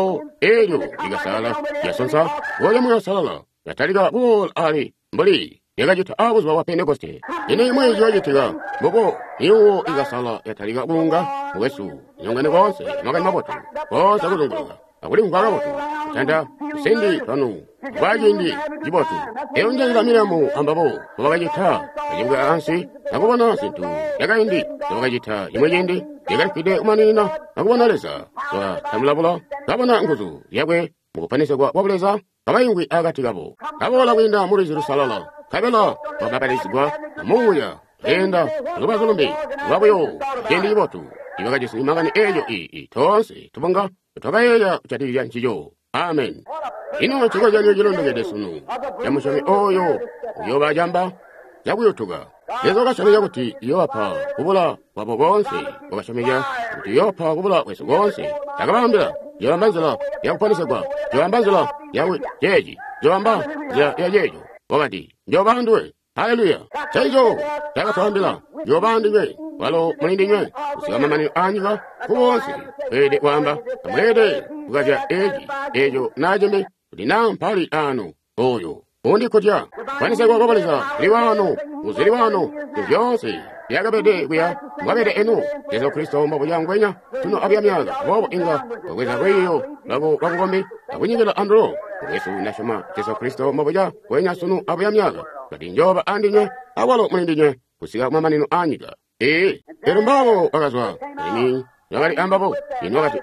eryo, ligasala, yasonsa, woya muya salala, yataliga, ali, mboli, Yagajuta abuzwa wa Pentecoste. Ine mwezi wajitiga. Bobo, iyo igasala yataliga bunga. Uwesu, nyongane gonse, magani mabotu. Gonse kuzunguluga. Akuli mkaga botu. Tanda, sendi, panu. Wajindi, jibotu. Eunja ila minamu ambabo. Wagajita, yunga ansi. Nakubana sintu. Yagaindi, wagajita, yumejindi. Yagarikide umanina. Nakubana lesa. Soa, tamulabula. Kabana nguzu. Yagwe, mukupanise kwa wabuleza. Kabayingwi agatigabo. Kabola winda muriziru salala. Kabela, wababarizigwa, muya, enda, lubazulumbi, wabuyo, jendi ibotu, ibagajisi imagani eyo tonse, tubanga, togayeya, uchatiri nchiyo. Amen. Ino chigo janyo jilondo gedesunu. Yamushami oyo, uyoba jamba, yabuyo tuga. Yezo gashami yaguti, yopa, kubula, wabogonse, wagashamiya, uti yopa, kubula, wesu gonse. Tagabambila, yoambanzila, yakupanisegwa, yoambanzila, yawe, jeji, yoamba, ya jejo. Wakati, Jobandwe, hallelujah, Chaijo, Tagapambila, Jobandwe, Walo, Mindinwe, Usiamani Anja, Kuonsi, Ede Wamba, Amede, Ugaja Ejo, Najeme, Dinam Pali Anu, Oyo, Undi Koja, Panisa Gobaliza, Rivano, Usirivano, Yonsi, Yagabede, Wabede Enu, Jesu Christo, Moboyangwenya, Tuno Abiamiaga, Bob Inga, Weza Rayo, Lago Gombi, Awinigala Andro, Yesu nashama Jesu Kristo maboja kwenya sunu abyamyaga kati njoba andinye awalo mwindinye kusiga mamanino anyiga erumbabo akazwa ini yagali ambabo inwakati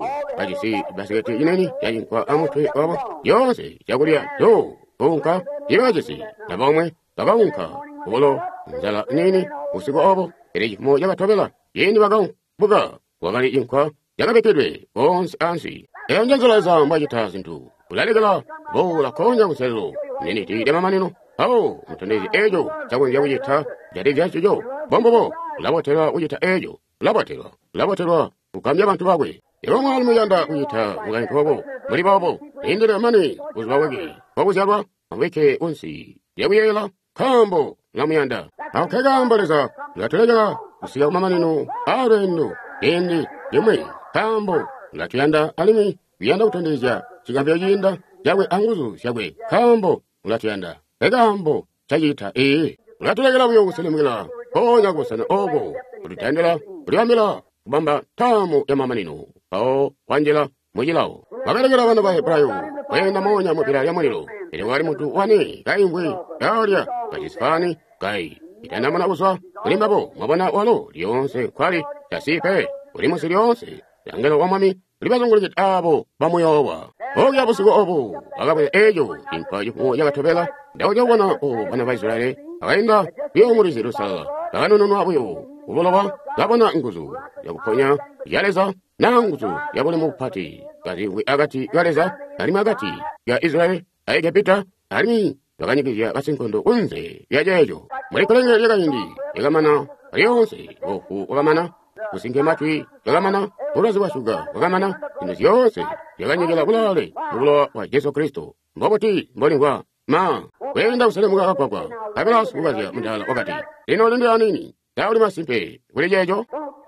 ajisi basegete ineni yajinkwa amutwe wabo yonse yagulia unka yibajisi nabomwe tagaunka ubolo njala nini usigo obo ereji mo yagatobela yeni bagaun buga wagali inkwa yagabekedwe onsi ansi enjangalaza mbajita zintu Ulaligala, la konya uselo, nini ti dema manino, mutondezi ejo, chagu yawujita, jadi jasu jo, bombo, labotera uyita ejo laboterwa ukambya abantu bagwe era omwami muyanda uyita mugankobo muri babo indira mani uzbawege babuzyalwa amweke unsi yabuyela kambo namuyanda akegamboleza latulaga usiya mamanino arendo endi yemwe kambo latuyanda alimi yanda utondeza chigambya yinda yawe anguzu shagwe kambo latuyanda egambo chayita latulaga buyo uselemugela onya gusana obo ulitandela uliambela kubamba tamu ya mamanino wanjela mujilao magalegera bana ba Hebrayo wenda monya mupira ya muliro eri wali mutu wane kaimbwe yaria katisfani kai itana mana uswa ulimbabo mabona walo lyonse kwali tasipe ulimusi lyonse yangelo wamami libazungulike abo bamuyoba ogya busigo obo agabe ejo inkaje ko yagatobela dawo wana bana ba Israeli abainda yo muri Jerusalem dano no abuyo uboloba labona nguzu yabukonya yaleza nanguzu yabole mu pati kati agati yaleza alima agati ya Israeli ayegepita alimi baganyikija basinkondo unze yajejo muri kolenge yagayindi yagamana yonse wagamana usinge matwi yagamana urazi washuga wagamana inzi yonse yaganyigela bulale ubulo wa Yesu Kristo mboboti mbolingwa ma wenda uselemu gakapakwa abela subazya mundala wakati lino linde nini dauli masimpe kulijejo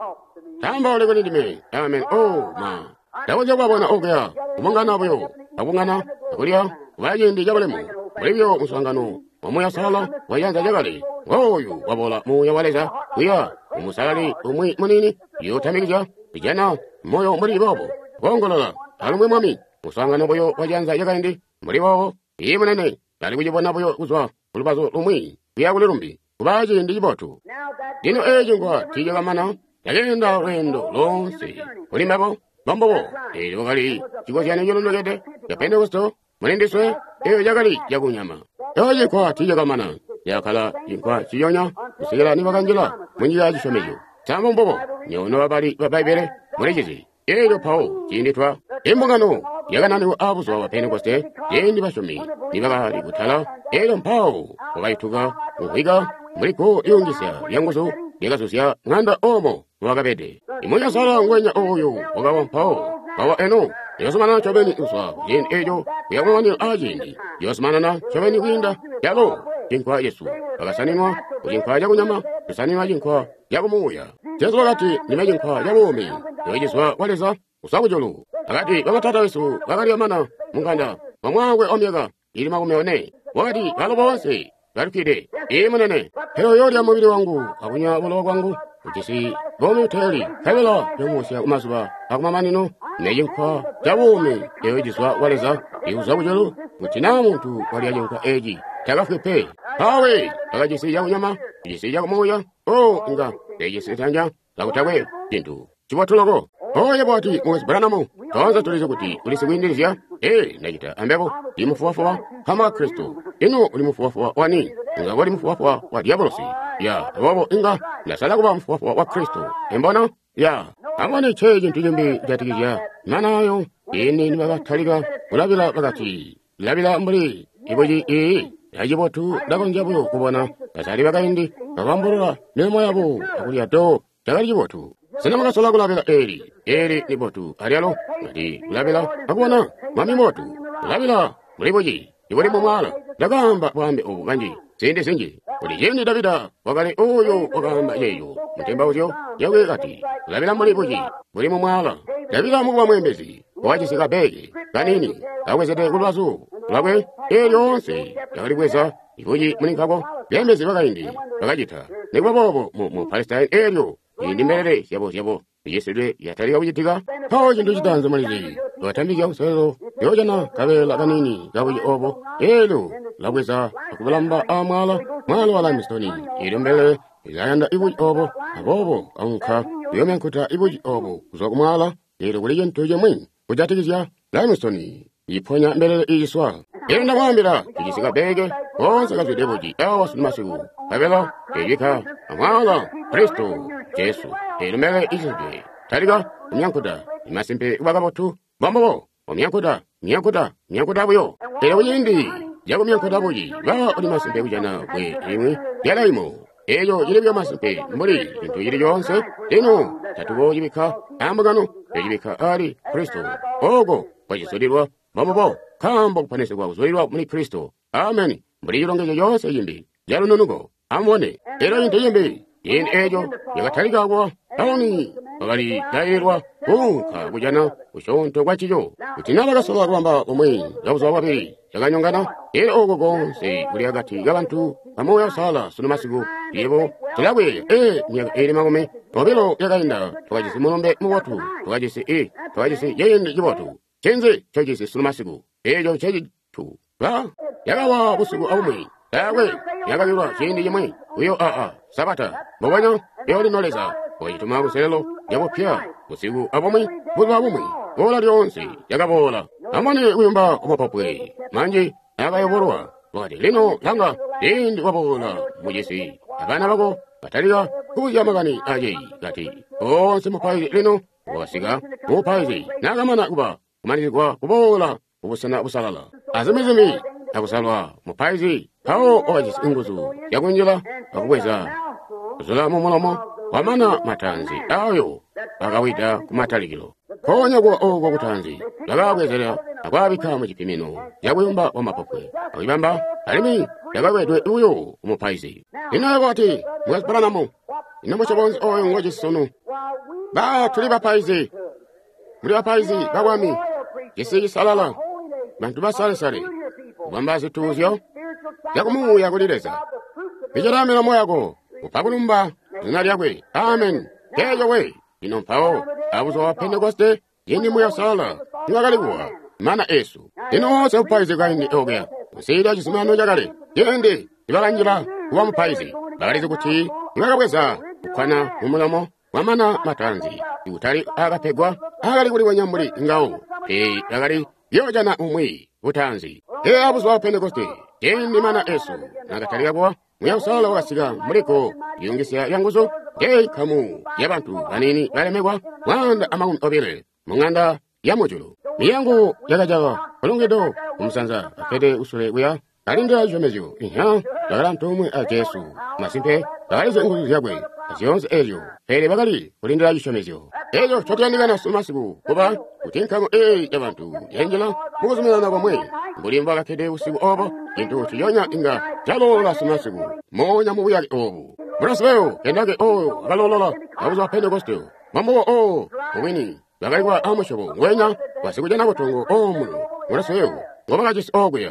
tamba ole kulindime amen ma dawoja babona ogya umangana buyo abungana kuliya wajindi jabalemu mulibyo musangano omuya sala wayanza jagale oyo wabola muya waleza kuya umusali umwi munini yotamigija bijana moyo muri bobo gongolola alumwe mwami musangano buyo wayanza jagandi muri bobo imunene ali kujibona buyo uzwa ulubazo umwi kuya kulirumbi kubaje ndi botu dino ejingwa tijagamana yagenda wendo lonse ulimabo bambobo wakali chikosyane nyolologede ya Pentekosto mulindiswe yagali yakunyama yoje kwa tijagamana yakala inkwa chiyonya usigala nibakanjila munjira chishomejo tambo mbobo nyono babali babaibere mulejizi eyo pao chinditwa embongano yaganani abuzo wa Pentekoste yendi bashomi nibagari kutala eyo mpao wabaituga uhiga muliko yungisa yanguzo yagasusya nganda omo wakabede imoya sala ngwenya oyo wagawampao bawa eno yosumana chobeni uswa yen ejo yamwani ajindi yosumana chobeni winda yalo jinkwa Yesu bagasanimwa jinkwa yakunyama tusanimwa jinkwa yakumuya Yesu wakati nimejinkwa yamume yoyiswa waleza usabujulu akati bagatata Yesu bakali amana munganda bamwangwe omyega ilima kumeone wakati balo bonse barukide imunene hero yori amubiri wangu akunya bulo wangu utisi bomu teli hebelo yomusya umasuba akumamanino neyinkwa jabume yoyiswa waleza iuzabujulu mutina muntu wali ajenka eji tagafepe hawe agajisi yakunyama jisi yakumoya nga ejisi tanja lakutawe kintu chiwatulogo oye bwati mwezi baranamo tonza tulizo kuti ulisigwindirizya najita ambebo imufuwafuwa kama Kristo ino ulimufuwafuwa wani nga wali mufuwafuwa wa diabolosi ya wabo inga nasala kuba mufuwafuwa wa Kristo embona ya amone cheje ntujumbi jatikija manayo ini nibagataliga ulabila bagati labila mbuli iboji yajibotu dagonjabuyo kubona kasali bagayindi bagambulula nemo yabo akulia do tagalijibotu sina magasola kulabela eri ni botu arialo ngati kulabela akubona mami motu kulabela muliboji iboli mumwala dagamba bwambe obuganji sende senje kuli yeni Davida wakale oyo wakamba yeyo mutemba utyo yawe kati kulabela muliboji buli mumwala Davida mukuba mwembezi wajisika bege kanini awezete kulwazu kulabwe yonse yakalibweza iboji mulinkako byembezi bakayindi bakajita nekwabobo mu Palestine eryo indimbere yabo yesedwe yataliga kujitiga hawo chintu chitanze malizi watambika usero yojana kabela kanini gabuji obo labweza akubalamba amwala wala mistoni idombele igayanda ibuji obo abobo anka yomenkuta ibuji obo kuzokumwala kuliye ntuje mwi kujatikizya limestoni iponya mbele ijiswa enda mwambira ijisika bege onse kazidebuji awasunumasiku kabela ejika amwala Kristo Yesu elumele izide taliga umyankuda imasimpe ubagabotu bambo umyankuda buyo ele uyindi yago myankuda buyi ba ulimasimpe ujana bwe imwe yalaimo eyo yili masimpe muri bintu yili yonse ino tatugo yibika ambagano yibika ali Kristo ogo bajisolirwa bamobo kamba kupanesebwa kusolirwa muri Kristo amen muri yilongezo yonse yimbi yalununugo amone era yintu yimbi yin ejo yagatarigagwa awoni bagali dairwa kunka bujana ushonto gwachijo utinaba gasoba kwamba omwe yabuza babiri yaganyongana era ogo gonse buli hagati y'abantu amoya sala sunumasigo yebo tulabwe nyaga eri magome obero yagainda twagise mulombe mubotu twagise yende yibotu chenze twagise sunumasigo ejo cheji tu ba yagawa busugo abumwe yawe yagayura chindi yemwe uyo sabata bobanya yoli noleza oyituma buselelo yabopya busigu abumwe bubabumwe bola lyonse yagabola amane uyumba omopopwe manje yagayoborwa wadi lino langa ndi wabola mujesi abana bako bataliga kuyamagani aje gati onse mupayi lino wasiga mupayi nagamana kuba kumanizwa kubola ubusana busalala azimizimi akusalwa mupayi hao owajisi inguzu yakunjila akubweza kuzula mumulomo wamana matanzi ayo akawita kumatalikilo konya kwa ogo kutanzi lagabwezela akwabika mu kipimino yagwemba wamapopwe awibamba alimi yagawedwe uyo umupaisi inago ati mwesiparanamo inamochobonzi oyo ngojisono ba tuli bapaisi muli bapaisi bagwami jisi salala bantu basale bambazi tuzyo yakumu yakulileza ijaramira moyago upagulumba zina lyakwe amen keyo we ino mpao abuzo wa Pentekoste yini muya sala niwagaligwa mana esu ino se upaize gaini ogea musida jisimano jagale yende ibalanjira wa mupaize bagalize kuti ngagabweza ukwana umulamo wamana matanzi utali agapegwa agali wanyamuli ngao agali yojana umwi utanzi abuzo wa Pentekoste yini mana esu nagataliyabwa muya sala wasiga muliko yungisia yanguzo kamu yabantu banini balemegwa wanda amagumi obere munganda yamujulu miyangu yagajaga olungedo umusanza akede usule uya alinda jomejo yagalantu umwe ajesu masimpe bagalize nguzu yagwe azionze ejo pere bagali ulindira yishomejo ejo chotianigana sumasibu kuba utinkamu yabantu yenjela muguzumila nabo mwe mbulimba akede usibu obo intu chiyonya inga jalola sumasibu monya mubuyali obu Brasweo, endage galolola, abuzo wa Pentekoste. Mambo ubini, bagaigwa amushobo, wenya, wasigujana botongo munu. Brasweo, ngobagajis ogya.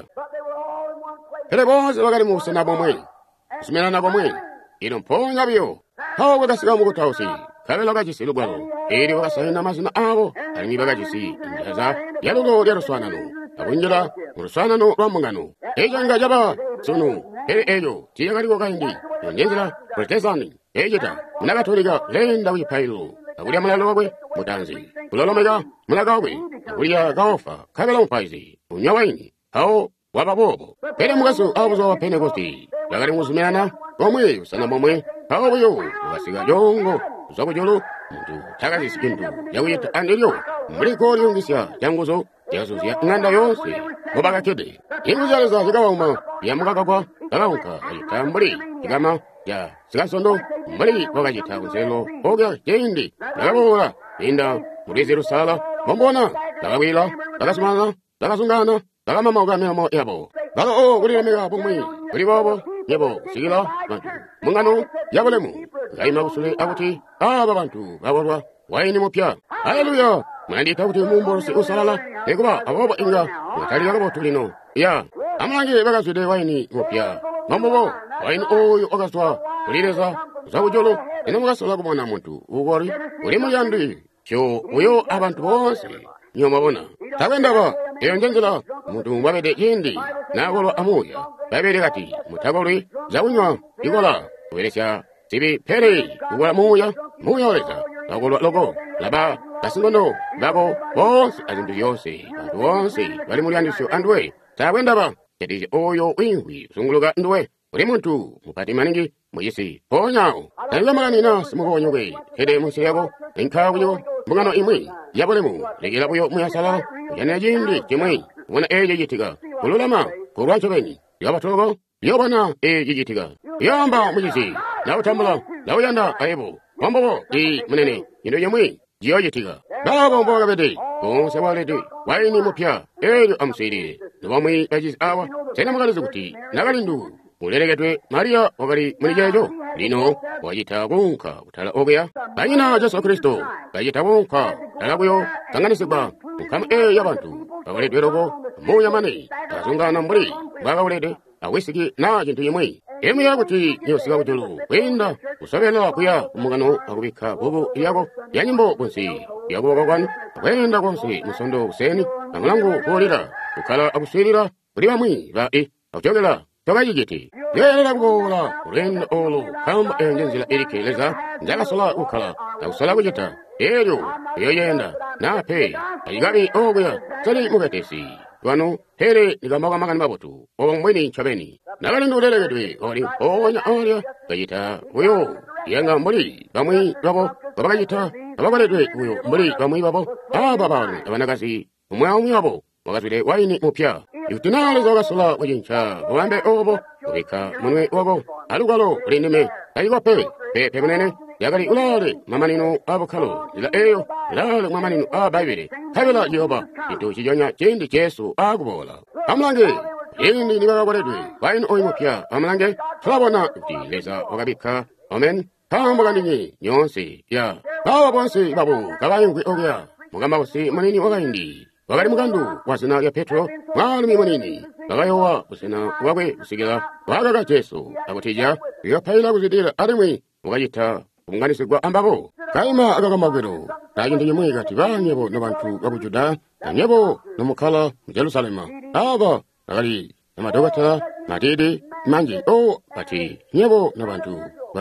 Keleboze bagali mu senabo mwe. Simena nabo mwe. Ino mponga biyo. Hawo bagasiga mu gutausi. Kabelo gajisi lugwalo. Eri bagasahina mazina abo, alimi bagajisi injaza, yalugo yaruswanano. Abunjira, uruswanano rwamungano. Ejanga jaba, sunu, ejo, tiyagaligo gaindi. Njenzela protestani ejeta nagatoliga lenda wipailo akulia malalo wabwe mutanzi kulolomega mulagawwe akulia gaofa kabela mpaizi unyawaini hao wababobo pele mugaso abuzo wa Pentekoste bagali musumeana omwe usana momwe hao buyo basiga jongo uzabujolo muntu tagazi sikintu yawiyeta andelyo muliko lyongisya janguzo yasuzya nganda yose mubaga kede inguzale za zigawuma yamugagwa galauka ayitambuli igama ya sigasondo muri wagajita uzelo oga jeindi nagabola inda muri sala mombona nagawila nagasumana nagasungana nagamama ogamemo yabo nago uri mega bumwi uri bobo yebo sigila bantu mungano yabolemu gaima usule abuti aba bantu baborwa waini mupya haleluya mwandika kuti mumborosi usalala ekuba aboba inga watali yagabo tulino ya amange bagasude waini mupya mambo waini oyo ogaswa ulireza zabujolo inomugasola kubona muntu ugori uri muyandi cyo uyo abantu bose nyo mabona tabendaba eyonjenzela muntu babede yindi nagolo amuya babede gati mutagori zabunywa igola weresha tibi pere ugora muya oleza nagolo logo laba kasingono bago bose azindu yose bantu bose bali mulyandisyo andwe tabendaba yadije oyo wingwi sunguluga ndwe uri muntu mupati maningi muyisi ponyao nayamani na simubonywe hede musiyabo enkabuyo mungano imwe yabolemu legela buyo muyasala yanajindi kimwe wona eje yitiga ululama kurwancho beni yabatogo yobana eje yitiga yamba muyisi nautambula nauyanda aibu wambobo di munene ino yemwe jiyoyetiga nabomboga bede bonse walede waini mupya eyo amusiri nobamwe ajis awa sena magalizo kuti nagalindu muleregetwe Maria wakali munijejo lino wajita bunka kutala ogya banyina Yesu Kristo wajita bunka talabuyo tanganisibwa mukama yabantu bawaledwe rogo moya mane azungana mbuli bagawulede awisiki na jintu yemwe emu yakuti nyosiga kutulu wenda usabela kuya umugano akubika bobo yago yanyimbo bonsi yago bagwan wenda bonsi musondo useni amulangu kolira ukala abusirira buli bamwe ba akujogela togayigiti yera gola ren olo kam engenzila erikeleza njala sola ukala usala kujita eyo yoyenda nape ayigari ogya tali mugatesi wano here nigamaga magana mabotu omweni chabeni nagalindu lelegedwe ori onya onya gayita uyo yanga muri bamwe babo babagayita babaledwe uyo muri bamwe babo ababantu abanagazi umwe abo bagazire waini mupya yutinale zogasula wajincha wambe obo ubika munwe obo alugalo rindime ayigope pepe munene yagali ulale mamanino abukalo ila eyo ilale mamanino abaibire habela yoba into chijonya chindi chesu agubola amlange yindi nibagagoredwe waini oimupya amlange tulabona uti leza wagabika amen kamboga ninyi nyonse ya bawa bonse babu kabayungwe ogya mugamba bosi manini wagaindi wagali mugandu wasina ya Petro mwalumi munini bagayowa usina wagwe usigila wagaga Yesu agotija yopaila kuzidira arimwe mugayita umganisigwa ambabo kaima agagamagero tayinde yemwe gati banyebo nabantu babujuda nyebo nomukala mu Jerusalema aba agali namadogata matede manji ati nyebo nabantu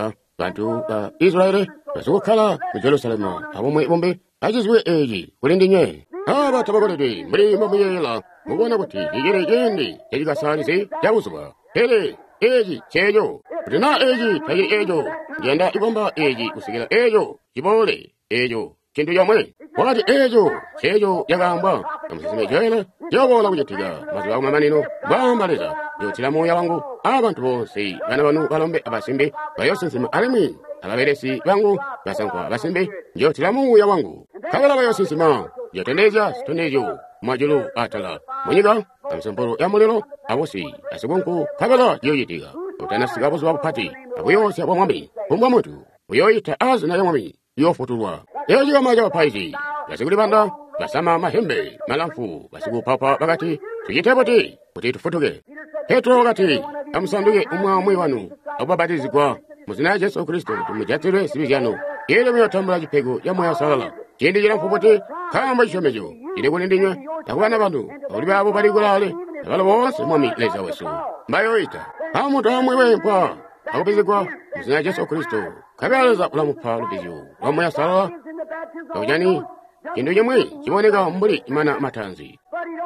ba Israeli basukala mu Jerusalema abomwe bombe ajizwe eji kulindinye aba tabagorede muri mumiyela mubona kuti igere gende ejigasalise yabuzwa hele eji chejo rina eji tayi ejo genda igomba eji usigera ejo kibole ejo kintu yamwe wakati ejo chejo yagamba amusime jela yobola kujetiga mazwa mamanino bambaleza yotira moya wangu abantu bose bana banu balombe abasimbe bayosensima alimi ababeresi bangu basankwa abasimbe yotira moya wangu kabala bayosensima yotendeja stonejo majulu atala munyiga amsemporo ya mulilo abosi asigonku kabala yoyitiga utanasiga bozo wapati abuyosi abomwambi bomwamutu uyoyita azina yomwami yofutulwa ejiga maja wapaiji basiguli banda basama mahembe malamfu basigu papa bagati tuyiteboti kuti tufutuge Petro gati amusanduge umwamwe wanu ababatizigwa muzina Yesu Kristo tumujatire sibijano yele myotambula jipego ya moya salala kindi jira mfubote kamba ishomejo ile kunindinye takwana bantu oli babo bali kulale abalo bose mwami leza wesu mbayo ita amuntu amwe wempa akubizigwa muzina Yesu Kristo kabaleza ulamupalu bizu wamoya salala ojani kindu yemwe kiboneka mbuli imana matanzi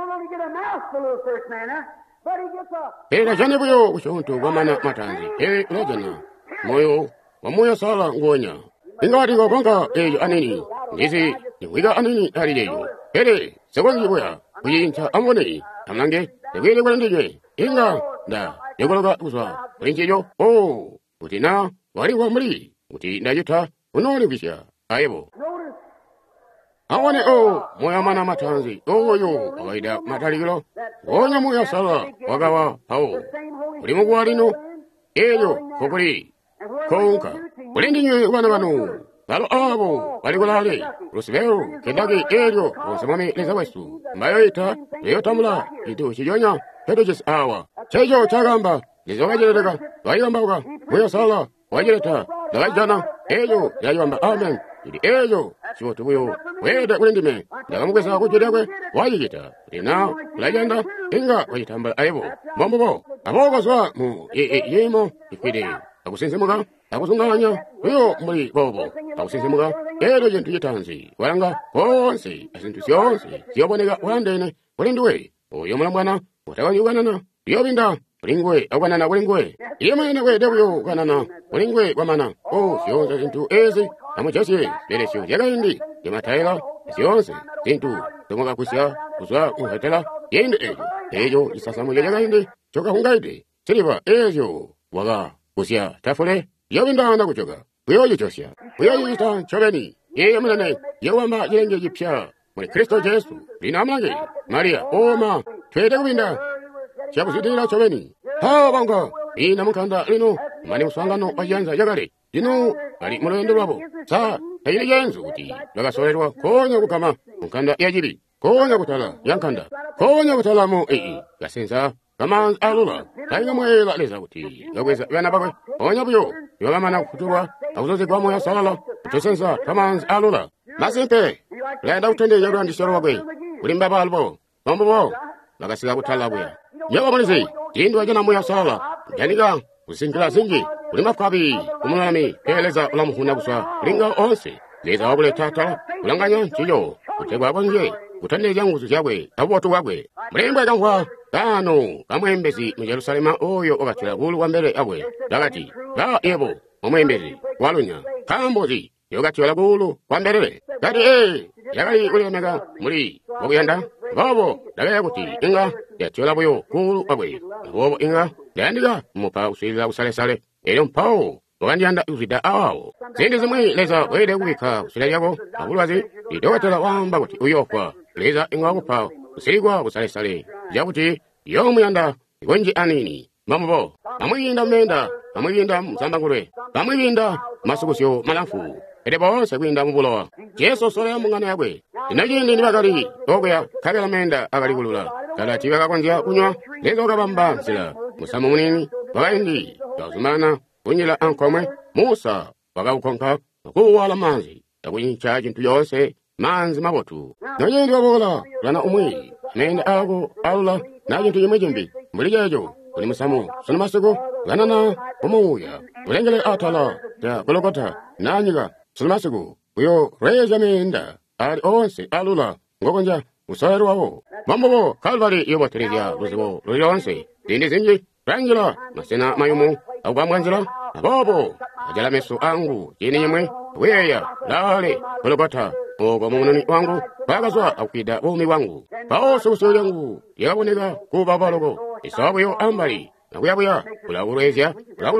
Pera jane buyo ushonto wamana matanzi ulajana moyo wamoya salala ngonya ingawati ngokonga ejo anini nisi niwiga anini halileyo hele sekongi boya kuyincha amone tamlange yegele kwendije inga nda yegologa uswa kwenjejo utina wali wa muri uti ndayuta unoli bisha ayebo awane moya mana matanzi yo awaida mataligiro wonya moya sala wagawa hao ulimu gwalino ejo kokuri konka ulindinye wana banu Lalo abo balikulale Roosevelt kendagi ejo onsemami leza wesu mbayoita leyo tamula itu chijonya pedojes awa chejo chagamba lezo wajereka wayamba uka moya sala wajereta dalajana ejo yayamba amen idi ejo chiwotu buyo weda kulindime ndakamukesa kuchidekwe wajigita rina lajanda inga wajitambala aibo mambobo abogo swa mu yemo ikwide akusensemuka akusunganya uyo muri bobo akusensemuka ero jentu yitanzi walanga konse asintu syonse siyoboneka wandene ulindiwe uyo mulambwana utawanyuganana yobinda ulingwe awanana ulingwe yemene wedebuyo uganana ulingwe wamana syonse zintu ezi amuchasi leresyo yagaindi yamataila syonse zintu tomoka kusya kuswa uhatela yende ejo isasamu yagaindi choka hungaide siliva ejo waga kusya tafule 여긴다 나고저가 부여지 저시야 부여지다 저변이 예문에 여와마 이ren게 집샤 우리 그리스도 예수 리나마게 마리아 오마 되대고인다 자부시디라 저변이 하방가 이 남은 간다 리노 많이 우상간노 어이안사 야가리 리노 아리 무런들와보 자 해이리 연수구디 내가 소리로 고냐고 가마 간다 야지리 고냐고 달라 양간다 고냐고 달라모 에이 야센사 가만 알로라 다이가 뭐에 라레사구디 여기서 왜나바고 고냐고요 여가만하고 구조가 아우서세 과모야 살라라 조센사 가만 알로라 마센테 레다우텐데 여러한테 서로하고 우린 바바 알보 넘보보 나가시가고 달라고야 여가버리세 인도하게 나무야 살라라 야니가 무슨 클라스인지 우리 마카비 구문하미 벨레자 올라무 후나부사 링가 어세 내가 어블레 타타 우랑가냐 지요 우체과번제 우탄내장 우수자괴 다부어투과괴 브레인바장화 다노 가무엠베시 예루살렘 오요 오가치라 울관베레 아괴 나가지 나 예보 어머엠베시 와루냐 가모지 여가치 와라고루 관베레 가리 야가리 우리 내가 무리 보기한다 바보 나가야고티 인가 야 쳐다보요 구루 아괴 보보 인가 내가 뭐파 우실라고 살레살레 이런 파오 노간지한다 우시다 아오 젠데스무이 레서 왜레구이카 우실라고 아부라지 이도가텔라 왕바고티 우요과 레자 인가고 파오 우실과 우살레살레 야부티 영무한다 원지 아니니 마모보 아무인다 멘다 아무인다 삼방고레 아무인다 마스고시오 마나푸 에레보 세구인다 무불러 제소 소레 몽가네 아괴 나지니 니바가리 도고야 카베라 멘다 아가리 굴루라 가라 지가가 관지야 우냐 레도가 밤밤 실라 무사모니 바인디 야스마나 운이라 안코메 모사 바가우 콩카 고와라 만지 야구인 차진 투요세 만지 마보투 너희 가보라 라나 오무이 네인 아고 아울라 나진 투이메 준비 무리자죠 우리 무사모 술마쓰고 라나나 오모야 우랭글레 아탈라 자 골로코타 나니가 술마쓰고 우요 레자메인다 아리 오세 알루라 고건자 우사로 하고 맘보고 칼바리 여버트리기야 루스고 로이원세 딘디생지 랑기라 마세나 마요모 아우감간지라 바보 아잘라메수 앙구 예니님의 왜야 라리 골로코타 오고모는 왕구 바가서 아우키다 오미 왕구 바오소소 왕구 야보네가 고바바로고 이사보요 안바리 나구야부야 라구레이자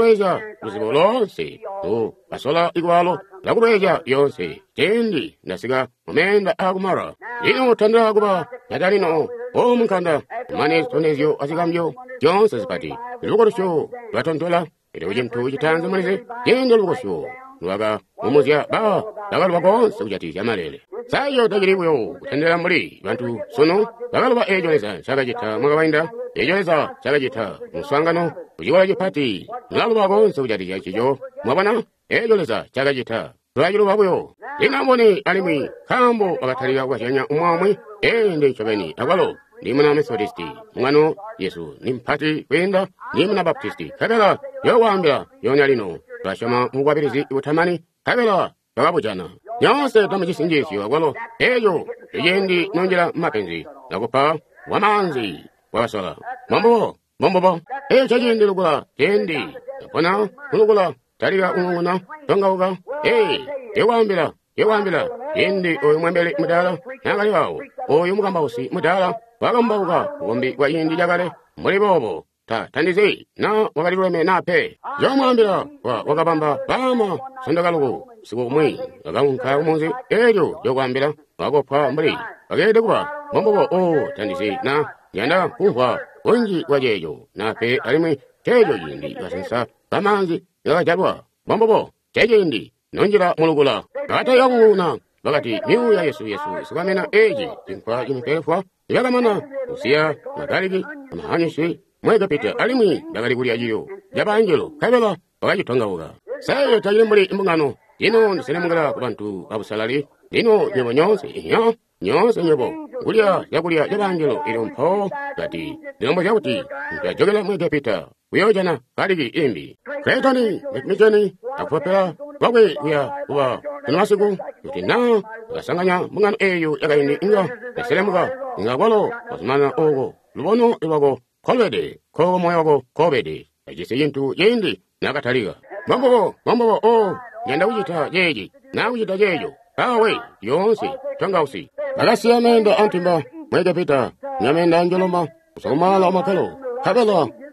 루스보론세 또 바솔라 이구알로 라구레이자 요세 젠디 나스가 오멘다 아구마라 이노 탄다 아구바 야다리노 오문칸다 마네 토네지오 아시감요 jonse스파티 루고르쇼 라톤돌라 이로진 토이지 탄스마리세 젠돌고쇼 누아가 오모지야 바 나가르바고 소자티 야마레레 사이요 다기리고요 텐데람머리 반투 소노 나가르바 에존에서 자가지타 뭐가바인다 예전에서 자가지타 무수한가노 우지와라지 파티 나가르바고 소자티 야치죠 뭐바나 예전에서 자가지타 그라지로 가고요 리나모니 아니미 카암보 아가타리가고 하시냐 우마오미 에인데 저베니 아가로 니무나 메소디스티 응아노 예수 님 파티 웨인다 니무나 밥티스티 가베라 여와함비라 요냐리노 라샤마 무과비리지 우타마니 가베라 여가보잖아 영세 도무지 신지시오 아가로 에요 예인디 논지라 마펜지 나고파 와만지 와서라 멈보보 에 저지인들구나 예인디 보나 그누구나 자리가 웅웅구나 정가오가 에이 여와함비라 예인디 오용만벨리 무다라 나가리가오 오용무감바오시 무다라 와감바오가 원비 와인디 자가레 머리보보 다 단디세이 나 와가리고라메 나페 영무함비라 와가밤바 바마 선다가루고 쓰고 무이 와가운 가구몽시 에죠 여과함비라 와고파 머리 와게되고봐 멈보보 오 단디세이 나 야나 후화 원지 와제요 나페 아리미 제조인디 와sen사 바마한지 여자과 멈보보 제조인디 넌지라 모르고라 나타 영우나 바가티 미우야 예수 수가메나 에지 인파 인페파 야가마나 우시야 나가리기 마하니시 뭐가피트 알리미 나가리구리 아지요 야바안젤로 카벨라 바가지 ton가오가 사요 타이머리 임봉가노 이노 세네문가라 반투 아부살라리 이노 여보뇨세 녀세 여보 우리야 야구리야 야바안젤로 이름 포 가티 넘버 야우티 저gel라 뭐가피타 왜오잖아 가리기 임비 그래더니 맥미전이 아프페라 와괴 우와 그나시고 이나 상가냐 뭔가 에유 야가이니 인가 세레무가 인가고로 오스마나 오고 루보노 이와고 콜베디 코모야고 코베디 이제인투 예인디 나가타리가 맘보고 오 얀다우지타 예지 나우지타 예요 아웨 요시 정가우시 아가시아멘도 안팀바 메가피타 냐멘다 안젤로마 소마라 마칼로 카벨라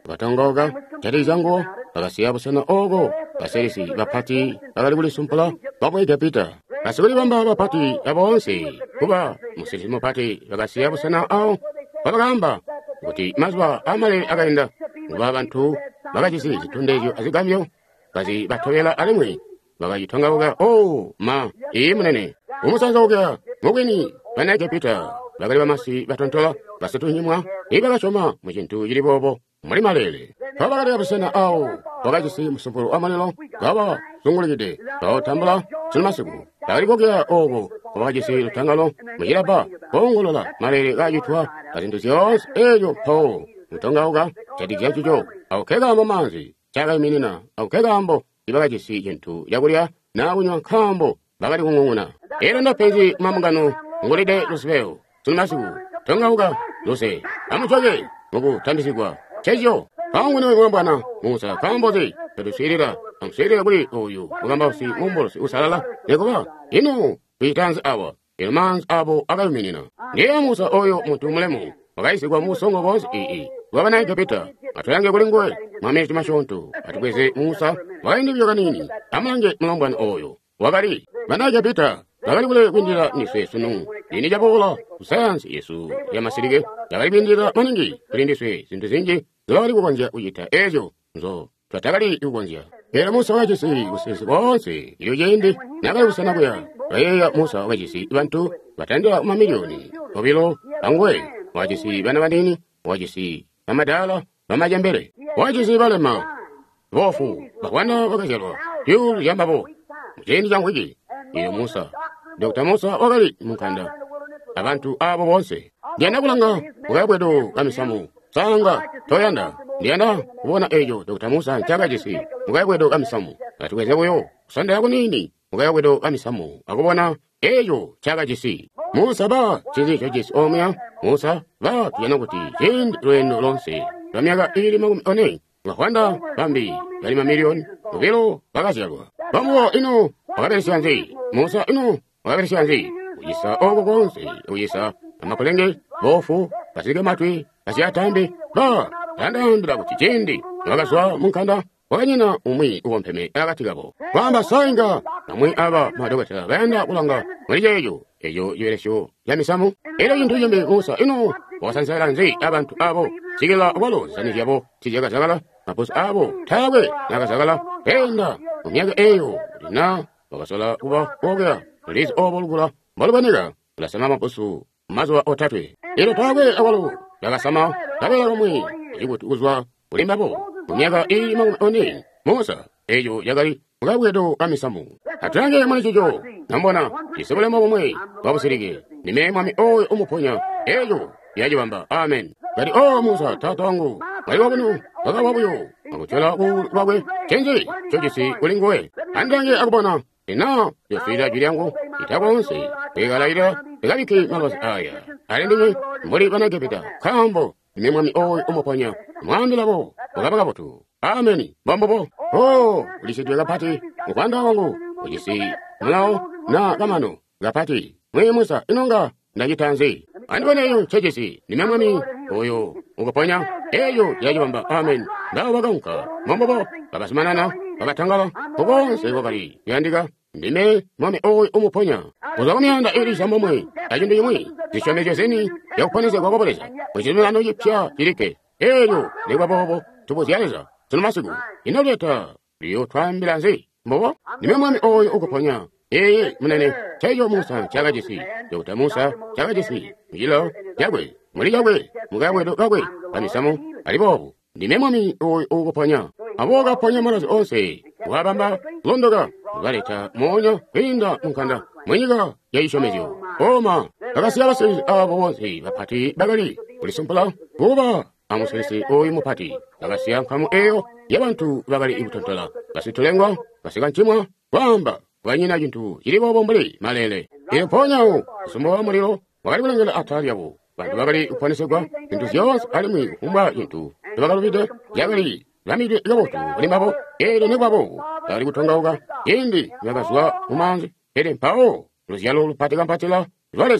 batongoga talizango bagasiya busana ogo baserisi bapati bagali buli sumpula babwega pita basibuli bamba bapati abonse kuba musirisi mupati bagasiya busana ao babagamba kuti mazwa amale agaenda kuba abantu bagajisi zitundejo azigamyo bazi batobela alimwe bagayitonga oga ma munene umusanza oga mugweni banake pita bagali bamasi batontola basitunyimwa ibagashoma mu kintu giri bobo muri malele babagali abusena ao bagajisi musupuru amalelo gaba zunguligide batambula sinamasiku bagali gogya ogo bagajisi lutangalo mugiraba bongolola malele gayitwa kazintu ziyonse ejo mutonga oga chadigya chujo aukega mamanzi chaga minina aukega ambo ibagajisi kintu yagulya nabunywa nkambo bagali kungunguna era ndapenzi mamugano ngolide lusibeo sinamasiku tonga oga lose amuchoge mugu tandisigwa chejo kangune mwambana musa kambozi pedusirira amsirira buli oyu mugamba si mumbolosi usalala nekoba ino bitanzi awa ilmanzi abo agaluminina ndiye musa oyo muntu mulemu bagayisigwa musongo bonsi wabanaye kapita atuyange kulingwe mwamiri timashonto atikweze musa wagaindi byoganini amange mulombwana oyo wagali banaye kapita bagali bule kwindira niswe sunu ini jabola usayansi yesu yamasirige bagali bindira maningi kulindiswe zintu zinji zali kugonja uyita ejo nzo twatagali kugonja era musa wajisi usisi bonse yojendi nagali usana kuya ayeya musa wajisi bantu batandira mamilioni obilo angwe wajisi bana badini wajisi bamadala bamajambere wajisi balema bofu bakwana bakajelwa yulu yambabo jendi jangwigi iyo musa Dr. Musa wagali mukanda abantu abo bonse ndiana kulanga bwabwedo kamisamu sanga toyanda ndiana kubona ejo Dr. Musa chagajisi bwabwedo kamisamu atuweze boyo sanda yako nini bwabwedo kamisamu akubona ejo chagajisi Musa ba chizicho jisi omya Musa ba yana kuti jendi rweno lonse ramyaga ili magumi one ngakwanda bambi yali mamilioni ubilo bagasyalwa bamuwa ino bagaberesyanzi Musa ino bagaberesyanzi uyisa ogo gonse uyisa amakulenge bofu basige matwi basyatambe tandandira kuti jendi bagaswa munkanda wakanyina umwi uwompeme agatigabo kwamba sainga namwe aba madogata bayanda kulanga murijeyo eyo yeresho yamisamu era yintu yembe Musa ino wasansala nzi abantu abo sigela walo sanijabo tijaga sagala mapos abo tawe nagasagala enda umyaga eyo na bagasola kuba ogya liz obolugula balubaniga lasama maposu mazwa otatwe ero tawe awalo nagasama tawe romwe igutuzwa ulimbabo umyaga oni Musa eyo yagali mugabwedo kamisamu atange mwachijo nambona isebole mwe babusirige nimemwami oyo umuponya eyo yajibamba amen gari Musa tatangu bali wabunu bagawabuyo abuchola bagwe chenji chojisi ulingwe andange akubona ina yosira jiryangu itabonse egalaira egaliki malwas aya alindinye muri banage pita kambo nimemwami oyo umuponya mwandilabo bagabagabotu amen bambobo ulisidwe gapati mukwanda wangu ujisi mulao na gamano gapati mwe Musa inonga ndajitanzi andibone chejesi nimemwami oyo ugaponya eyo yajibamba amen ndawo baganka mambobo bagasimanana bagatangala ubonse wagali yandiga ndime mwami oyo umuponya uzakumyanda irisha momwe ajindi yimwe zishomejo zeni yakuponeze gwagoboleza mwizimirano yipya kirike eyo negwabobo tubuzyaleza tunamasiku inoleta liyo twambila nzi mbobo nimemwami oyo ugaponya munene cheyo Musa chagajisi Dr. Musa chagajisi mjilo jagwe muri jagwe mugabwe do gagwe kamisamu alibobu nimemwami oyo ugaponya aboga ponya marazi onse wabamba londoga galeta monya inda munkanda mwenyiga yaishomejo oma agasiya basi abo bonse bapati bagali ulisumpula buba amuserisi oyo mupati agasiya nkamu eyo yabantu bagali ibutontola basitulengwa basiganchimwa kwamba wanyina jintu ilibo bombole malele iponya usumbo wa muliro bagali bulengela atali yabo bantu bagali upanisegwa jintu ziyos alimwi umba jintu bagalubide yagali lamide gabotu limbabo ere nebabo bali kutonga indi yagaswa umanzi ere mpao luzyalo lupatiga mpatila lwaleza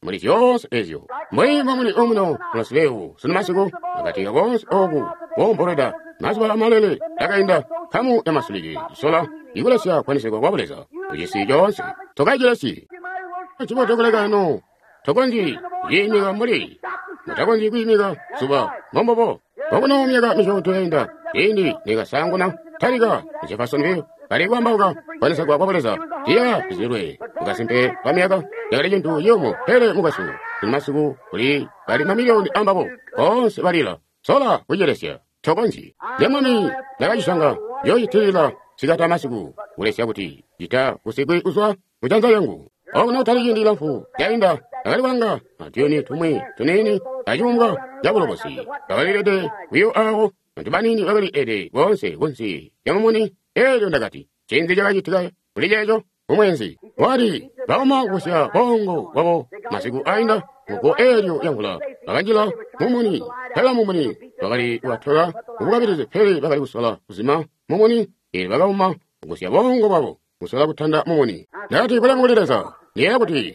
muri vyonse ezyo mwima muli omuno mulasilewu sinamasiku akatinga konse oku womboleda nazivala malele akainda kamu ya masuliji sola ikulesya kwaniseka kwabuleza ujisi jonse tokajilesi chipo tokolekano tokonji yimika muli mutakonji kuyimika suba mombopo wakunomyeka mishoto yainda indi nikasanguna talika nchefasonve kali kwambauka kwaniseka kwabuleza tiya tizirwe mukasimpe pamyaka yakali chintu yomo hele mukasu sinamasiku kuli kali mamiliyoni ambapo konse balila sola kujelesya tokonji nemwami yakachisanga yoyitilila sikata masiku ulesya kuti jita kusikwi uswa kujanza yangu okuna utalijindila mfu yainda akali wanga atiyoni tumwe tuneni achiumbwa yakulokosi kakalilete wiyo awo antibanini wakali ede wonse yamamuni elyo ndakati chinzi chakachitika kulijecho umwenzi wati bauma kusya bongo wabo masiku ainda muko elyo yankula bakanjila mumuni pela mumuni bakali wathola ukukapitize pheli bakali kusola kuzima mumuni ili bakauma kusya bongo babo kusola kuthanda mumuni ndati kulankulileza niye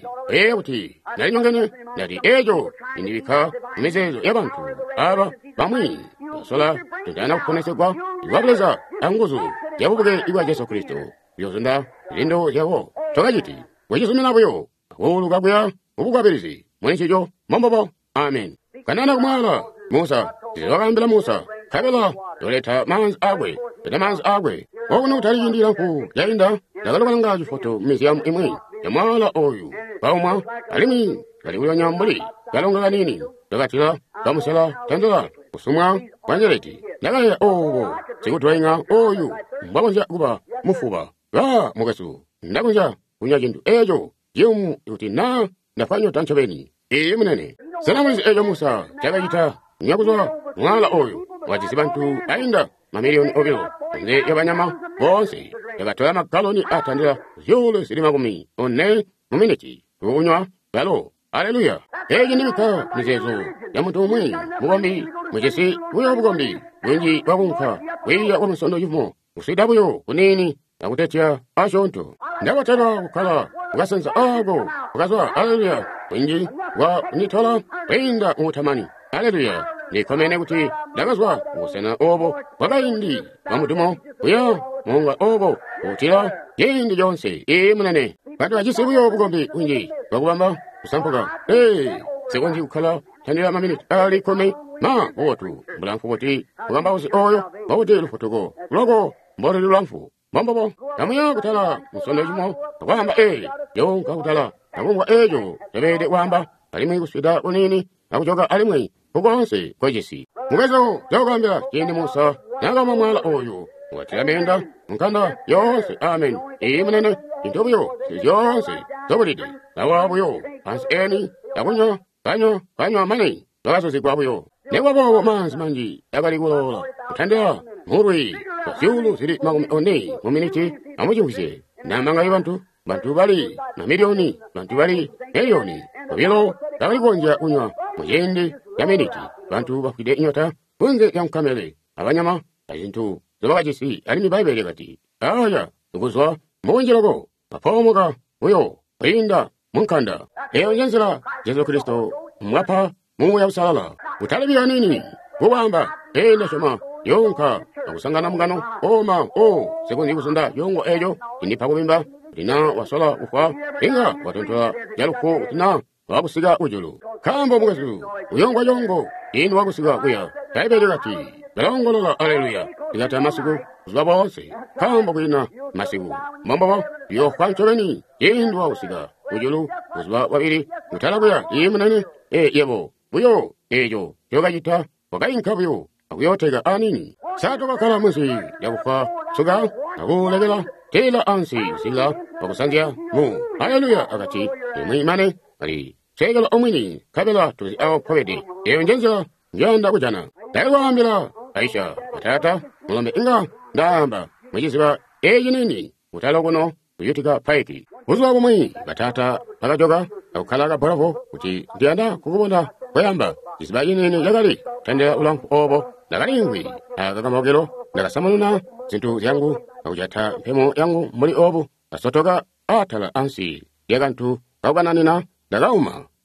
kuti nali nyongene ndati ejo indibikha mizezo ya bantu aba bamwi basola tundana kuponesekwa iwapuleza anguzu yabubuke iwa Yesu Kristo yozunda lindo yawo tokachiti wechisumirapoyo akulu kakuya ubukapirizi mwenichicho mombopo amen kanana kumwala Musa zizwakambila Musa kapela toletha manzi agwe peta manzi agwe okuno utalijindira mfu yainda yakalokalanga chifoto miziyamu imwe yamwala oyu paumwa alimi kaliwula nyambuli kalonga kanini takatila kamusela tanzala kusumwa kwanjeleti nakaya owo sikutwainga oyu mbabonja kuba mufuba ga mukasu ndakunja kunya chintu ejo yemu yuti na ndafanyo tanchoveni iye munene sanamulizi ejo Musa chakachita nyakuzwa mwala oyu wachisi bantu ainda mamiliyoni obilo nze yabanyama bonse yakatola makaloni atandila yule silima kumi one muminiti unywa galo aleluya eji ndibika mizezo ya muntu umwi mugombi mwijesi uyo bugombi wenji wakunka wiya wamusondo yumo usidabuyo kunini nakutetya ashonto ndabatela kukala ukasenza ago ukazwa aleluya wenji wa nitola weinda umutamani aleluya nikomene kuti ndakazwa usena obo wakaindi wamutumo uya munga obo utila yindi jonse munene kati wachisibuyo bugombi unji wakubamba kusampuka sekonji kukhala thandira maminiti ali kumi ma otu mbulamfu kuti kugamba usi oyo wauti lufutuko loko mbori lulamfu mambopo kamuya kutala musondo chimo wakwamba yonka kutala nakungwa ejo tebede wamba alimwi kuswida unini akuchoka alimwi kukonse kwejesi mukezo jakukambira chindi Musa nakama mwala oyu watila menda mkanda yonse amen munene intobuyo yonse tobulidi nawabuyo pansi eni yakunywa kanywa mani wakasosi kwabuyo newabowo manzi manji yakali kulola kuthandira murwi pasyulu zili makumi one muminiti amuchikuse namangayo bantu bali mamiliyoni bantu bali miliyoni obilo bakali konja kunywa mujindi ya miniti bantu bafide inyota kunze ya mkamele abanyama azintu zobakachisi alimi baibele kati aya ukuzwa muwinjiloko papomoka uyo inda munkanda njensela Yesu Kristo mwapa mumu ya usalala utalibira nini kuwamba ndashoma yonka akusangana mungano oma sekunzi kusunda yongo ejo indipa kubimba lina wasola ufa inga watontola yaluko utina wakusiga ujulu kambo mukasu uyongo yongo inu wakusiga kuya taibele kati galongolola aleluya ingata masiku zubaba wonse kambo kuina masiku mambo yo kwancholeni indu wakusiga ujulu uzuba wabiri mutalabuya munene yebo buyo ejo yogajita wakainkabuyo akuyotega anini satoka kala mwisi yakufa suga akulegela tela ansi sila wakusangya mu haleluya akati imwimane ali segala omwini kabela tuzi awo povedi njensela njanda kujana daiwambila Aisha atata mulombe inga ndamba mwejisiba nini utalo kuno kuyutika paiki uzwa kumwi batata pakajoga akukalaga boravo kuti ndiyanda kukubonda koyamba isiba nini yakali tandela ulamfu obo nakalingwi akakamogelo nakasamaluna zintu yangu akujata mpemo yangu muli obo asotoka atala ansi yakantu kaukananina ndakauma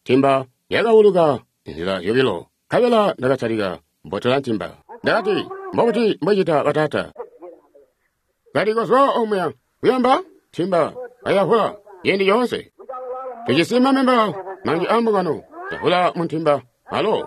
timba yaga uluga nzira yobilo kabela daga chariga botolan timba dagati mbabuti mbajita batata gari go so omya uyamba timba ayahula yendi yonse tujisima memba mangi ambugano yahula muntimba halo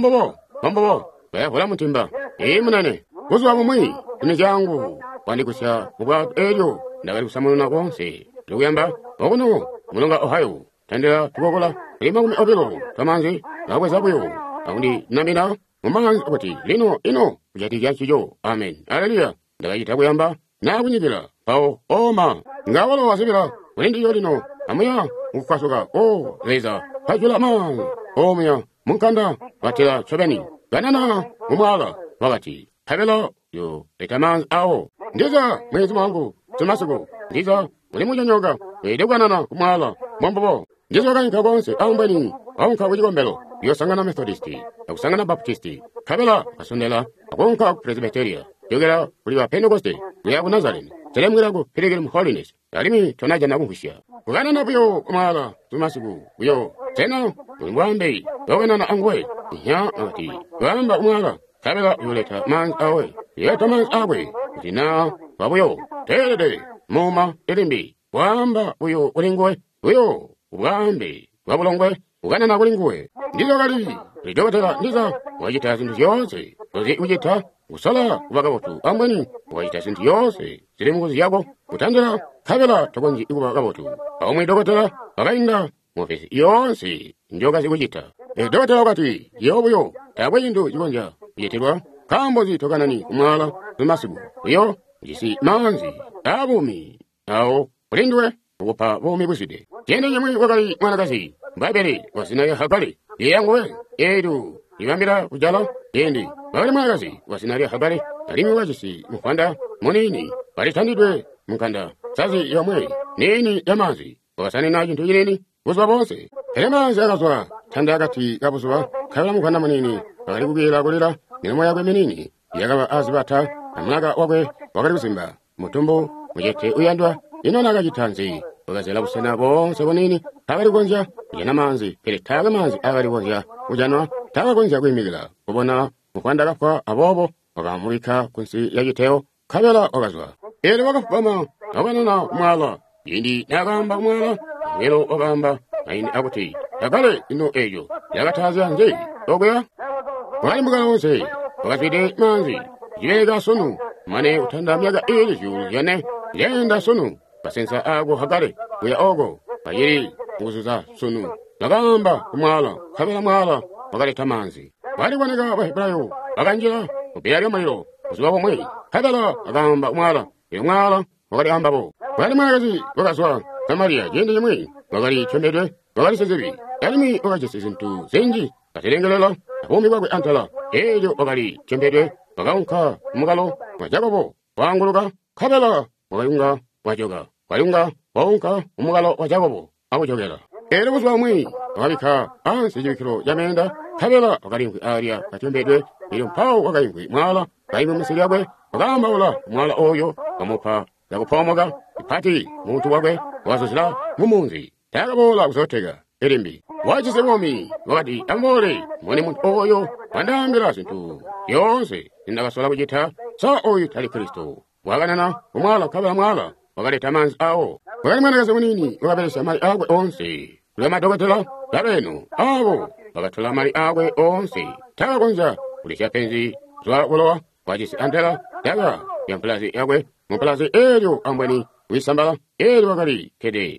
mambobo bayahula muntimba munane kuzwa mumwi inijangu wandikusya mubwa ejo ndagari kusamuna konse tuyamba ogono mulonga ohayo tandera tugogola limagumi obilo tamanzi gabwe zabuyo aundi namina mumanzi obati lino ino kujati gyakijo amen haleluya ndagayita kuyamba nakunyibira pawo oma ngawalo wasibira ulindi yolino amuya ukukasuka leza hajula man omuya munkanda watira chobeni ganana umwala wakati habelo yo etamanzi awo ndiza mwezi mwangu tumasuku ndiza mulimunyonyoga edegwanana kumwala mwambobo ndizo kanyika konse aumbeni aunka kuchikombelo yosangana methodisti akusangana baptisti kabela kasondela akonka presbyteria yogera kuliwa pentekoste kuyaku nazareni telemwirangu pilgrim holiness alimi tonaja nakuhushya kuganana buyo kumwala tumasuku buyo tena mwambei yogenana angwe ya ati gamba kumwala kabela yoleta manzi awe yeta manzi awe zina babuyo tede moma elimbi wamba uyo ulingwe uyo ubambe wabulongwe uganana kulingwe ndizo kali lidokotela ndiza wajita zintu ziyonse ozi ujita usala kubagabotu ambweni wajita zintu yonse zili mukuzi yako kutandela kabela tokonji ikubagabotu aumwe dokotela wakainda mofesi yonse njoka zikujita dokotela wakati yobuyo tabwe jindu jikonja ujitirwa kambozi tokanani kumwala kumasiku uyo jisi manzi abumi awo ulindwe ukupa bumi buside tende nyemwe wakali mwanakazi mbabele wasinaye habari yeyangwe edu ibambira kujala tendi wakali mwanakazi wasinaye habari alimi wajisi mkwanda munini balitandidwe mkanda sazi yamwe nini yamanzi wakasane na jintu yinini kuzwa bonse elemanzi akazwa tanda akati kabuzwa kabela mkwanda munini wakali kukila kulira nilimo yakwe minini yakaba azibata amulaga wakwe wakali kusimba mutumbu mujete uyandwa inona jitanzi wakazela busena bonse bonini tabali konja ujana manzi pele taga manzi abali konja ujanwa taga konja kwimigila kubona mukwanda gafwa abobo wakamulika kunsi yagiteo kabela wakazwa ele wakafama wakanana kumwala yindi yagamba kumwala ngelo wakamba naini akuti yakale ino ejo yakatazi anze ogweya wakali mugala wonse wakafide manzi jilega sonu mane utanda miaga ele juru yane yenda sonu basensa ago hagare uya ogo bayiri nguzuza sonu nagamba kumwala kabela mwala wakali tamanzi wali wanega wahebrayo wakanjira ubiyari amaliro uzuwabo mwe kabela agamba kumwala mwala wakali ambabo wali mwagazi wakaswa Samaria jende yemwe wakali chomedwe wakali sezebi yalimi wakajese zintu zenji katirengelela abumi wakwe antala ejo wakali chomedwe wakaunka mugalo wajagobo wanguluka kabela wakayunga wajoga wayunga waunka umugalo wajagobo akujogera ere buzwa mwi wakabika ansi jibikiro jamenda kabela wakalinkwi aria kachombedwe ili mpao wakainkwi mwala kaimu misiri yagwe wakamba ula mwala oyo wamupa yakupomoga ipati muntu wagwe wazuzila mumunzi tagabola kuzotega elimbi wachise bomi wakati amore moni muntu oyo wandambira zintu yonse indakasola kujita sa oyo tali Kristo waganana umwala kabela mwala wakaleta manzi awo wakali mwanakazi munini wakabelesa mali agwe onse kulema dokotela yabenu abo wakatola mali agwe onse taga konza kulisha penzi zwa ulowa wachise antela taga yamplazi yagwe mumplazi ejo ambweni wisambala ejo wakali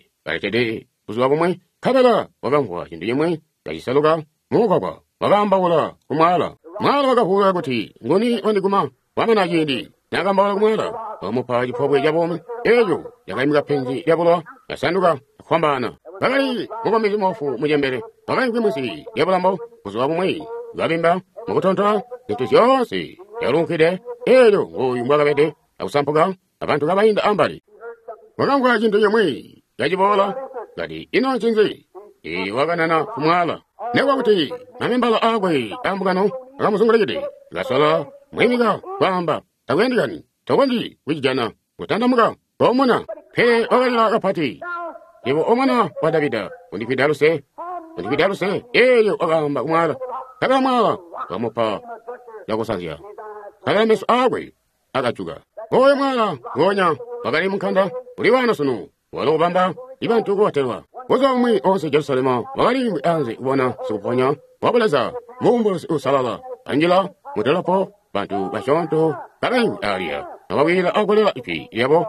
kede kuzwa bomwe kabela wakamvwa chintu yemwe kachisaluka mukakwa wakamba wula kumwala mwala wakafula kuti ngoni wandiguma wamena jindi nakamba wala kumwala wamupa jipobwe jabome ejo yakaimuka penzi yabulwa yasanduka kwambana wakali mukomizi mofu mujembere wakali kwimusi yabulambo kuzwa bomwe wabimba mukutontola zintu zyonse yalunkide ejo ngoyu mwakabete akusampuka abantu kabayinda ambali wakangwa chintu yemwe yajibola kati ino chinzi wakanana kumwala nekwakuti namimbala agwe ambukano akamusungulekete gasola mwimika kwamba takuyandikani tokondi wichijana kutandamuka omona phe wakalila kapati ivo omwana wa Davida undikwida luse ndikidaluse eyo agamba kumwala kagala mwala kamupa yakusanzira kagala meso agwe agachuka oyo mwala gonya pagali mukanda uli wano suno walo bamba ibantu kuwaterwa wazomwi onse Jerusalema wagali anze ubona sikuponya wabulaza mumbo usalala anjila mutelapo bantu bashonto kagai alia nabawira agolela ipi yabo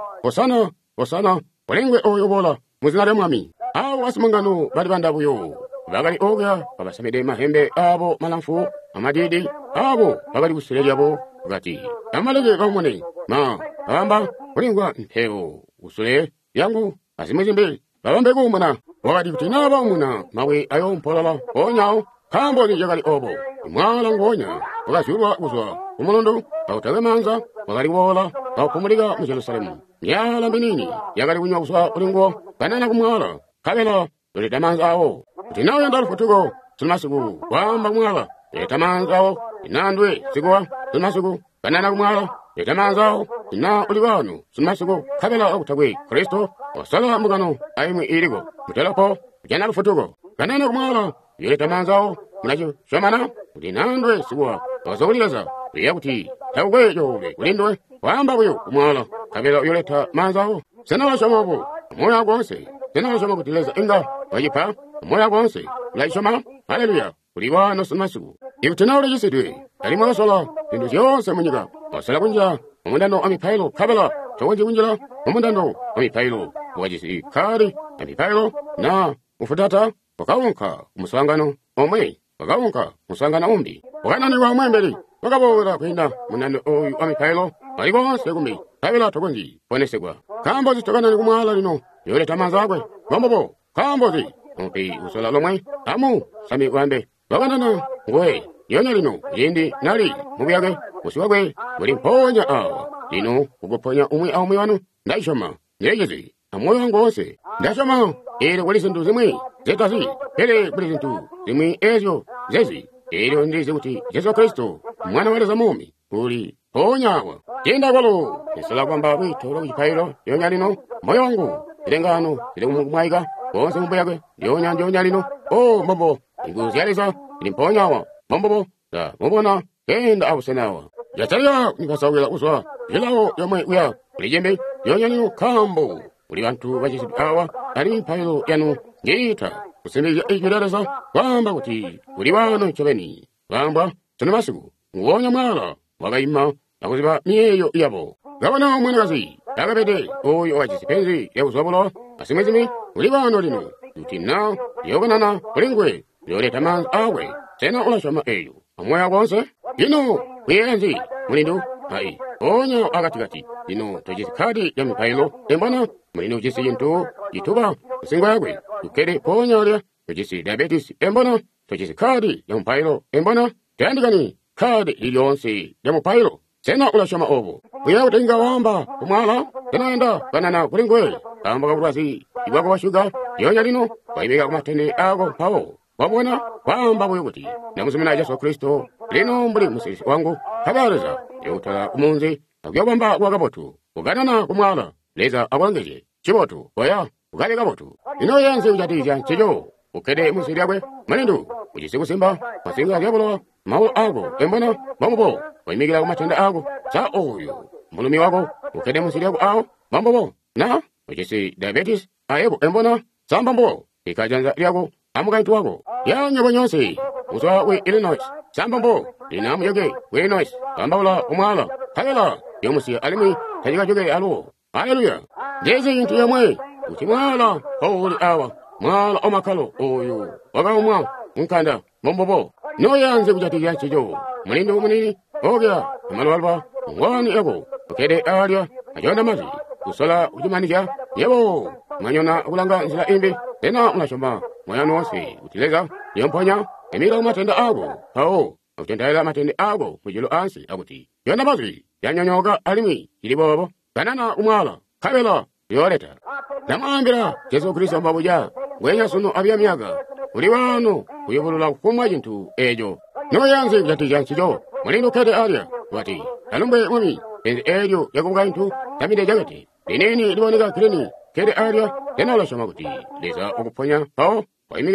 osana walengwe oyo bola muzinare mwami awo asimangano bali bandabuyo bagali ogya babasamede mahembe abo malamfu amadidi abo bagali busire yabo gati amalege gamone ma amba ulingwa mpeo usule yangu asimezimbe babambe gumana wakati kutina bamuna mawe ayo mpolala onyao kambo ni jagali obo mwala ngonya wakashurwa uswa umulondo autagemanza wakali wola aupumuliga mu Jerusalemu nyala mbinini yagali kunywa uswa ulingwa kanana kumwala kabela ulitamanza awo kutina yandal futugo sulmasigu wamba mwala ulitamanza awo inandwe sigwa sulmasigu kanana kumwala ulitamanza ina uliwanu sulmasigu kabela okutagwe Kristo wasala mugano aimu irigo mutelapo jana futugo kanana kumwala ulitamanza munacho shomana ulinandwe sigwa wasoligaza yakuti tawwe yobe ulindwe wamba buyo kumwala kabela yoleta manzawo sena washomobo moya gonse sena washomo kutileza inga wajipa moya gonse laishoma haleluya uliwano sulmasigu ikutina ule jisidwe kalima wasola indu yonse munyiga wasala kunja omundano amipailo kabela chawonji kunjila omundano amipailo wajisi kari amipailo na ufutata wakawunka umusangano omwe wakawunka umusangana umbi wakanani wa mwembeli wakabora kwina munano oyu amipailo waligonse kumbi kabela tokonji ponesegwa kambozi tokanani kumwala lino yole tamanzagwe mambobo kambozi umpi usola lomwe amu sami wambe wakanana ngwe yonya lino yindi nali mubiyage musiwagwe wali mponya awa lino ugoponya umwe au mwanu ndaishoma nyegezi amoyo wangu wose ndashoma ele wali zintu zimwe zetazi ele wali zintu zimwe ezo zezi ele ndize kuti Yesu Kristo mwana wa Zamumi uli ponya awa jenda kwalo nisala kwamba witoro ipairo yonya lino moyo wangu ilengano ile umumaiga wonse mubuyagwe yonya lino o mambo iguzyaliza ilimponya awa mambo da mubona kenda ausenawa yataya nikasawira uswa ilawo yamwe uya lijembe yonya lino kambo uli bantu bajisi awa ali pailo yanu ngita kusende ijirareza kwamba kuti uli wano chobeni kwamba tunamasiku ngonya mwala wagaima akuziba miyeyo yabo gabana mwanagazi agabede oyo wajisi penzi ya uswabulo asimezimi uli wano lino utina yoganana ulingwe yole taman awe tena ulashama eyo amoya gonse ino kuyenzi mulindu ai onyo agatigati ino tojisi kadi ya mipailo embana mulino jisi yintu ituba usingwa yagwe ukede ponyolia tojisi diabetes embana tojisi kadi ya mipailo embana tandikani kadi iliyonse ya mipailo tena ulashama obo uya utenga wamba kumwala tena enda kanana kulingwe kamba kabulwasi ibwako wa shuga yonya lino waimega kumatene ago pawo wabona kwamba bwekuti namusumina Yesu Kristo lino mbuli musisi wangu kabareza yutala umunzi agyobamba wagabotu uganana kumwala leza abwangeje chibotu oya ugale gabotu ino yenze ujatija chijo ukede musiryagwe manindu ujisiku simba masinga yabulo mawo ago embona mambo waimigira kumatende ago cha oyo mulumi wako ukede musiryago ago mambo na ujisi diabetes ayebo embona sambambo ikajanza lyago amugaitu wako yanyobo nyonse uswa we Illinois sambambo inamu yoge we Illinois ambawula umwala kagela yomusi alimi tajiga joge alo haleluya jezi intu yamwe utimwala holy awa mwala omakalo oyo wagamwa unkanda mambobo no yanze kujatija chijo mulindo munini ogya amalwalba ngwani ego ukede alya ajonda mazi usola ujimanija yebo manyona ulanga nzila imbi tena unashoma moyano wose utileza yomponya emira umatenda ago hao utendela matende ago mujilo ansi aguti yonda mazi yanyonyoga alimi ilibobo kanana umwala kabela yoleta namambira Yesu Kristo mbabuja wenya suno abyamyaga uli wano uyobulula kumwa jintu ejo no yanze kujatija chijo mulindo kede alya wati alumbe mwami enzi ejo yakubuga intu tamide jagati ineni liboneka kireni kede alya tena ulashoma kuti leza okuponya hao waimigira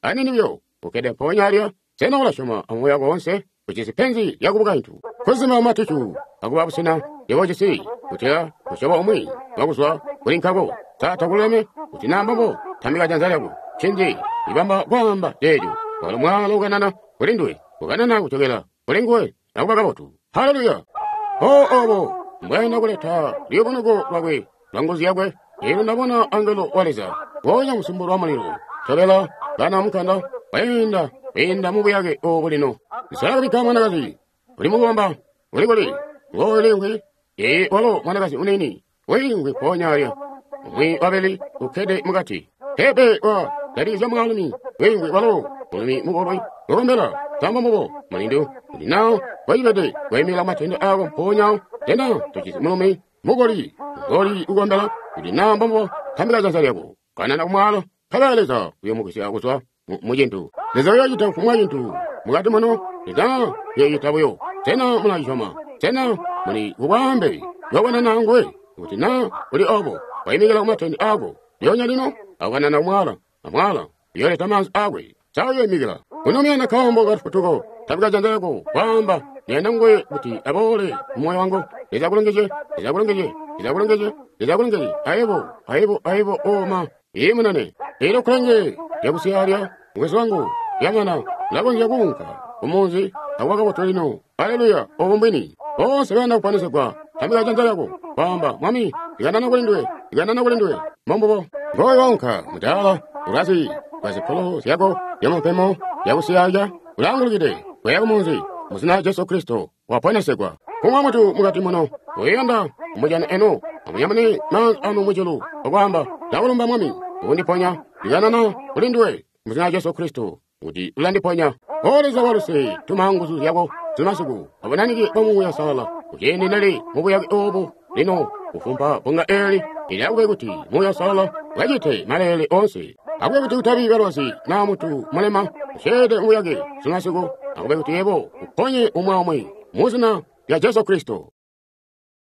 aninivyo ukede ponyalya tena ulashoma amoya gonse kuchisi penzi yakubuka intu kuzima matuchu akuba busina yewojisi kutia kushoba umwi wakuswa kulinkako tata kuleme kutinambabo tamika janzalyaku chinji ibamba kwamba dejo wala mwalo ukanana kulindwe ukanana kuchokela kulingwe nakubakabotu haleluya obo mbwena kuleta liyobonogo lwakwe lwangozi yakwe ero nabona angelo waleza wonya musumbulu wa maliro chokela bana mukanda wenda mubuyage obulino isabika mwanakazi uli mugomba ulikuli ngolingwi walo mwanakazi unini wingwi ponyalya umwi wabeli ukede mugati hebe wa dariza mwalumi wingwi walo mulumi mugolwi ngogombela tamba mubo malindu ulinawo waibede waimila matende ago ponyao tena tuchisi mulumi mugoli ugombela ulinamba mubo tambila zanzalyago kanana kumwalo kabaleza uyo mukisi aguswa mujintu leza yayita kumwayintu mugati muno leza yayitabuyo tena munayishoma tena muni ubambe yobona nangwe uti na uli obo waimigala kumatende ago lyonya lino awana na mwala yoleta manzi agwe sawa yemigala unomyana kambo gatukutuko tabika janzalako kwamba nienda ngwe uti abole moyo wangu leza kulongeje aibo oma imunane ilo kulenge yabusialya mwezi wangu yangana lagonja kunka umuzi awaka botolino haleluya obumbini onse bana kupanise kwa tamika janzalako kwamba mwami igana kulindwe mambo ngoyo wanka mudala urasi kwazipolo yako yamapemo yabusialya ulangulugide kweyako muzi musina Yesu Kristo wapanesekwa kumwa mutu mugati muno oyenda umujana eno amuyamani na anu mujulu okwamba laulumba mwami undiponya iganana ulindwe musina Yesu Kristo uti ulandiponya oleza waluse tumanguzu yako tumasuku abonaniki bamungu ya sala ujeni nali mubuyage obu lino ufumpa ponga eli ilakwe kuti muya sala wajite malele onse akwe kuti utabi galwasi na mutu malema ushede mubuyage tumasuku akwe kuti ebo uponye umwamwe musina ya Yesu Kristo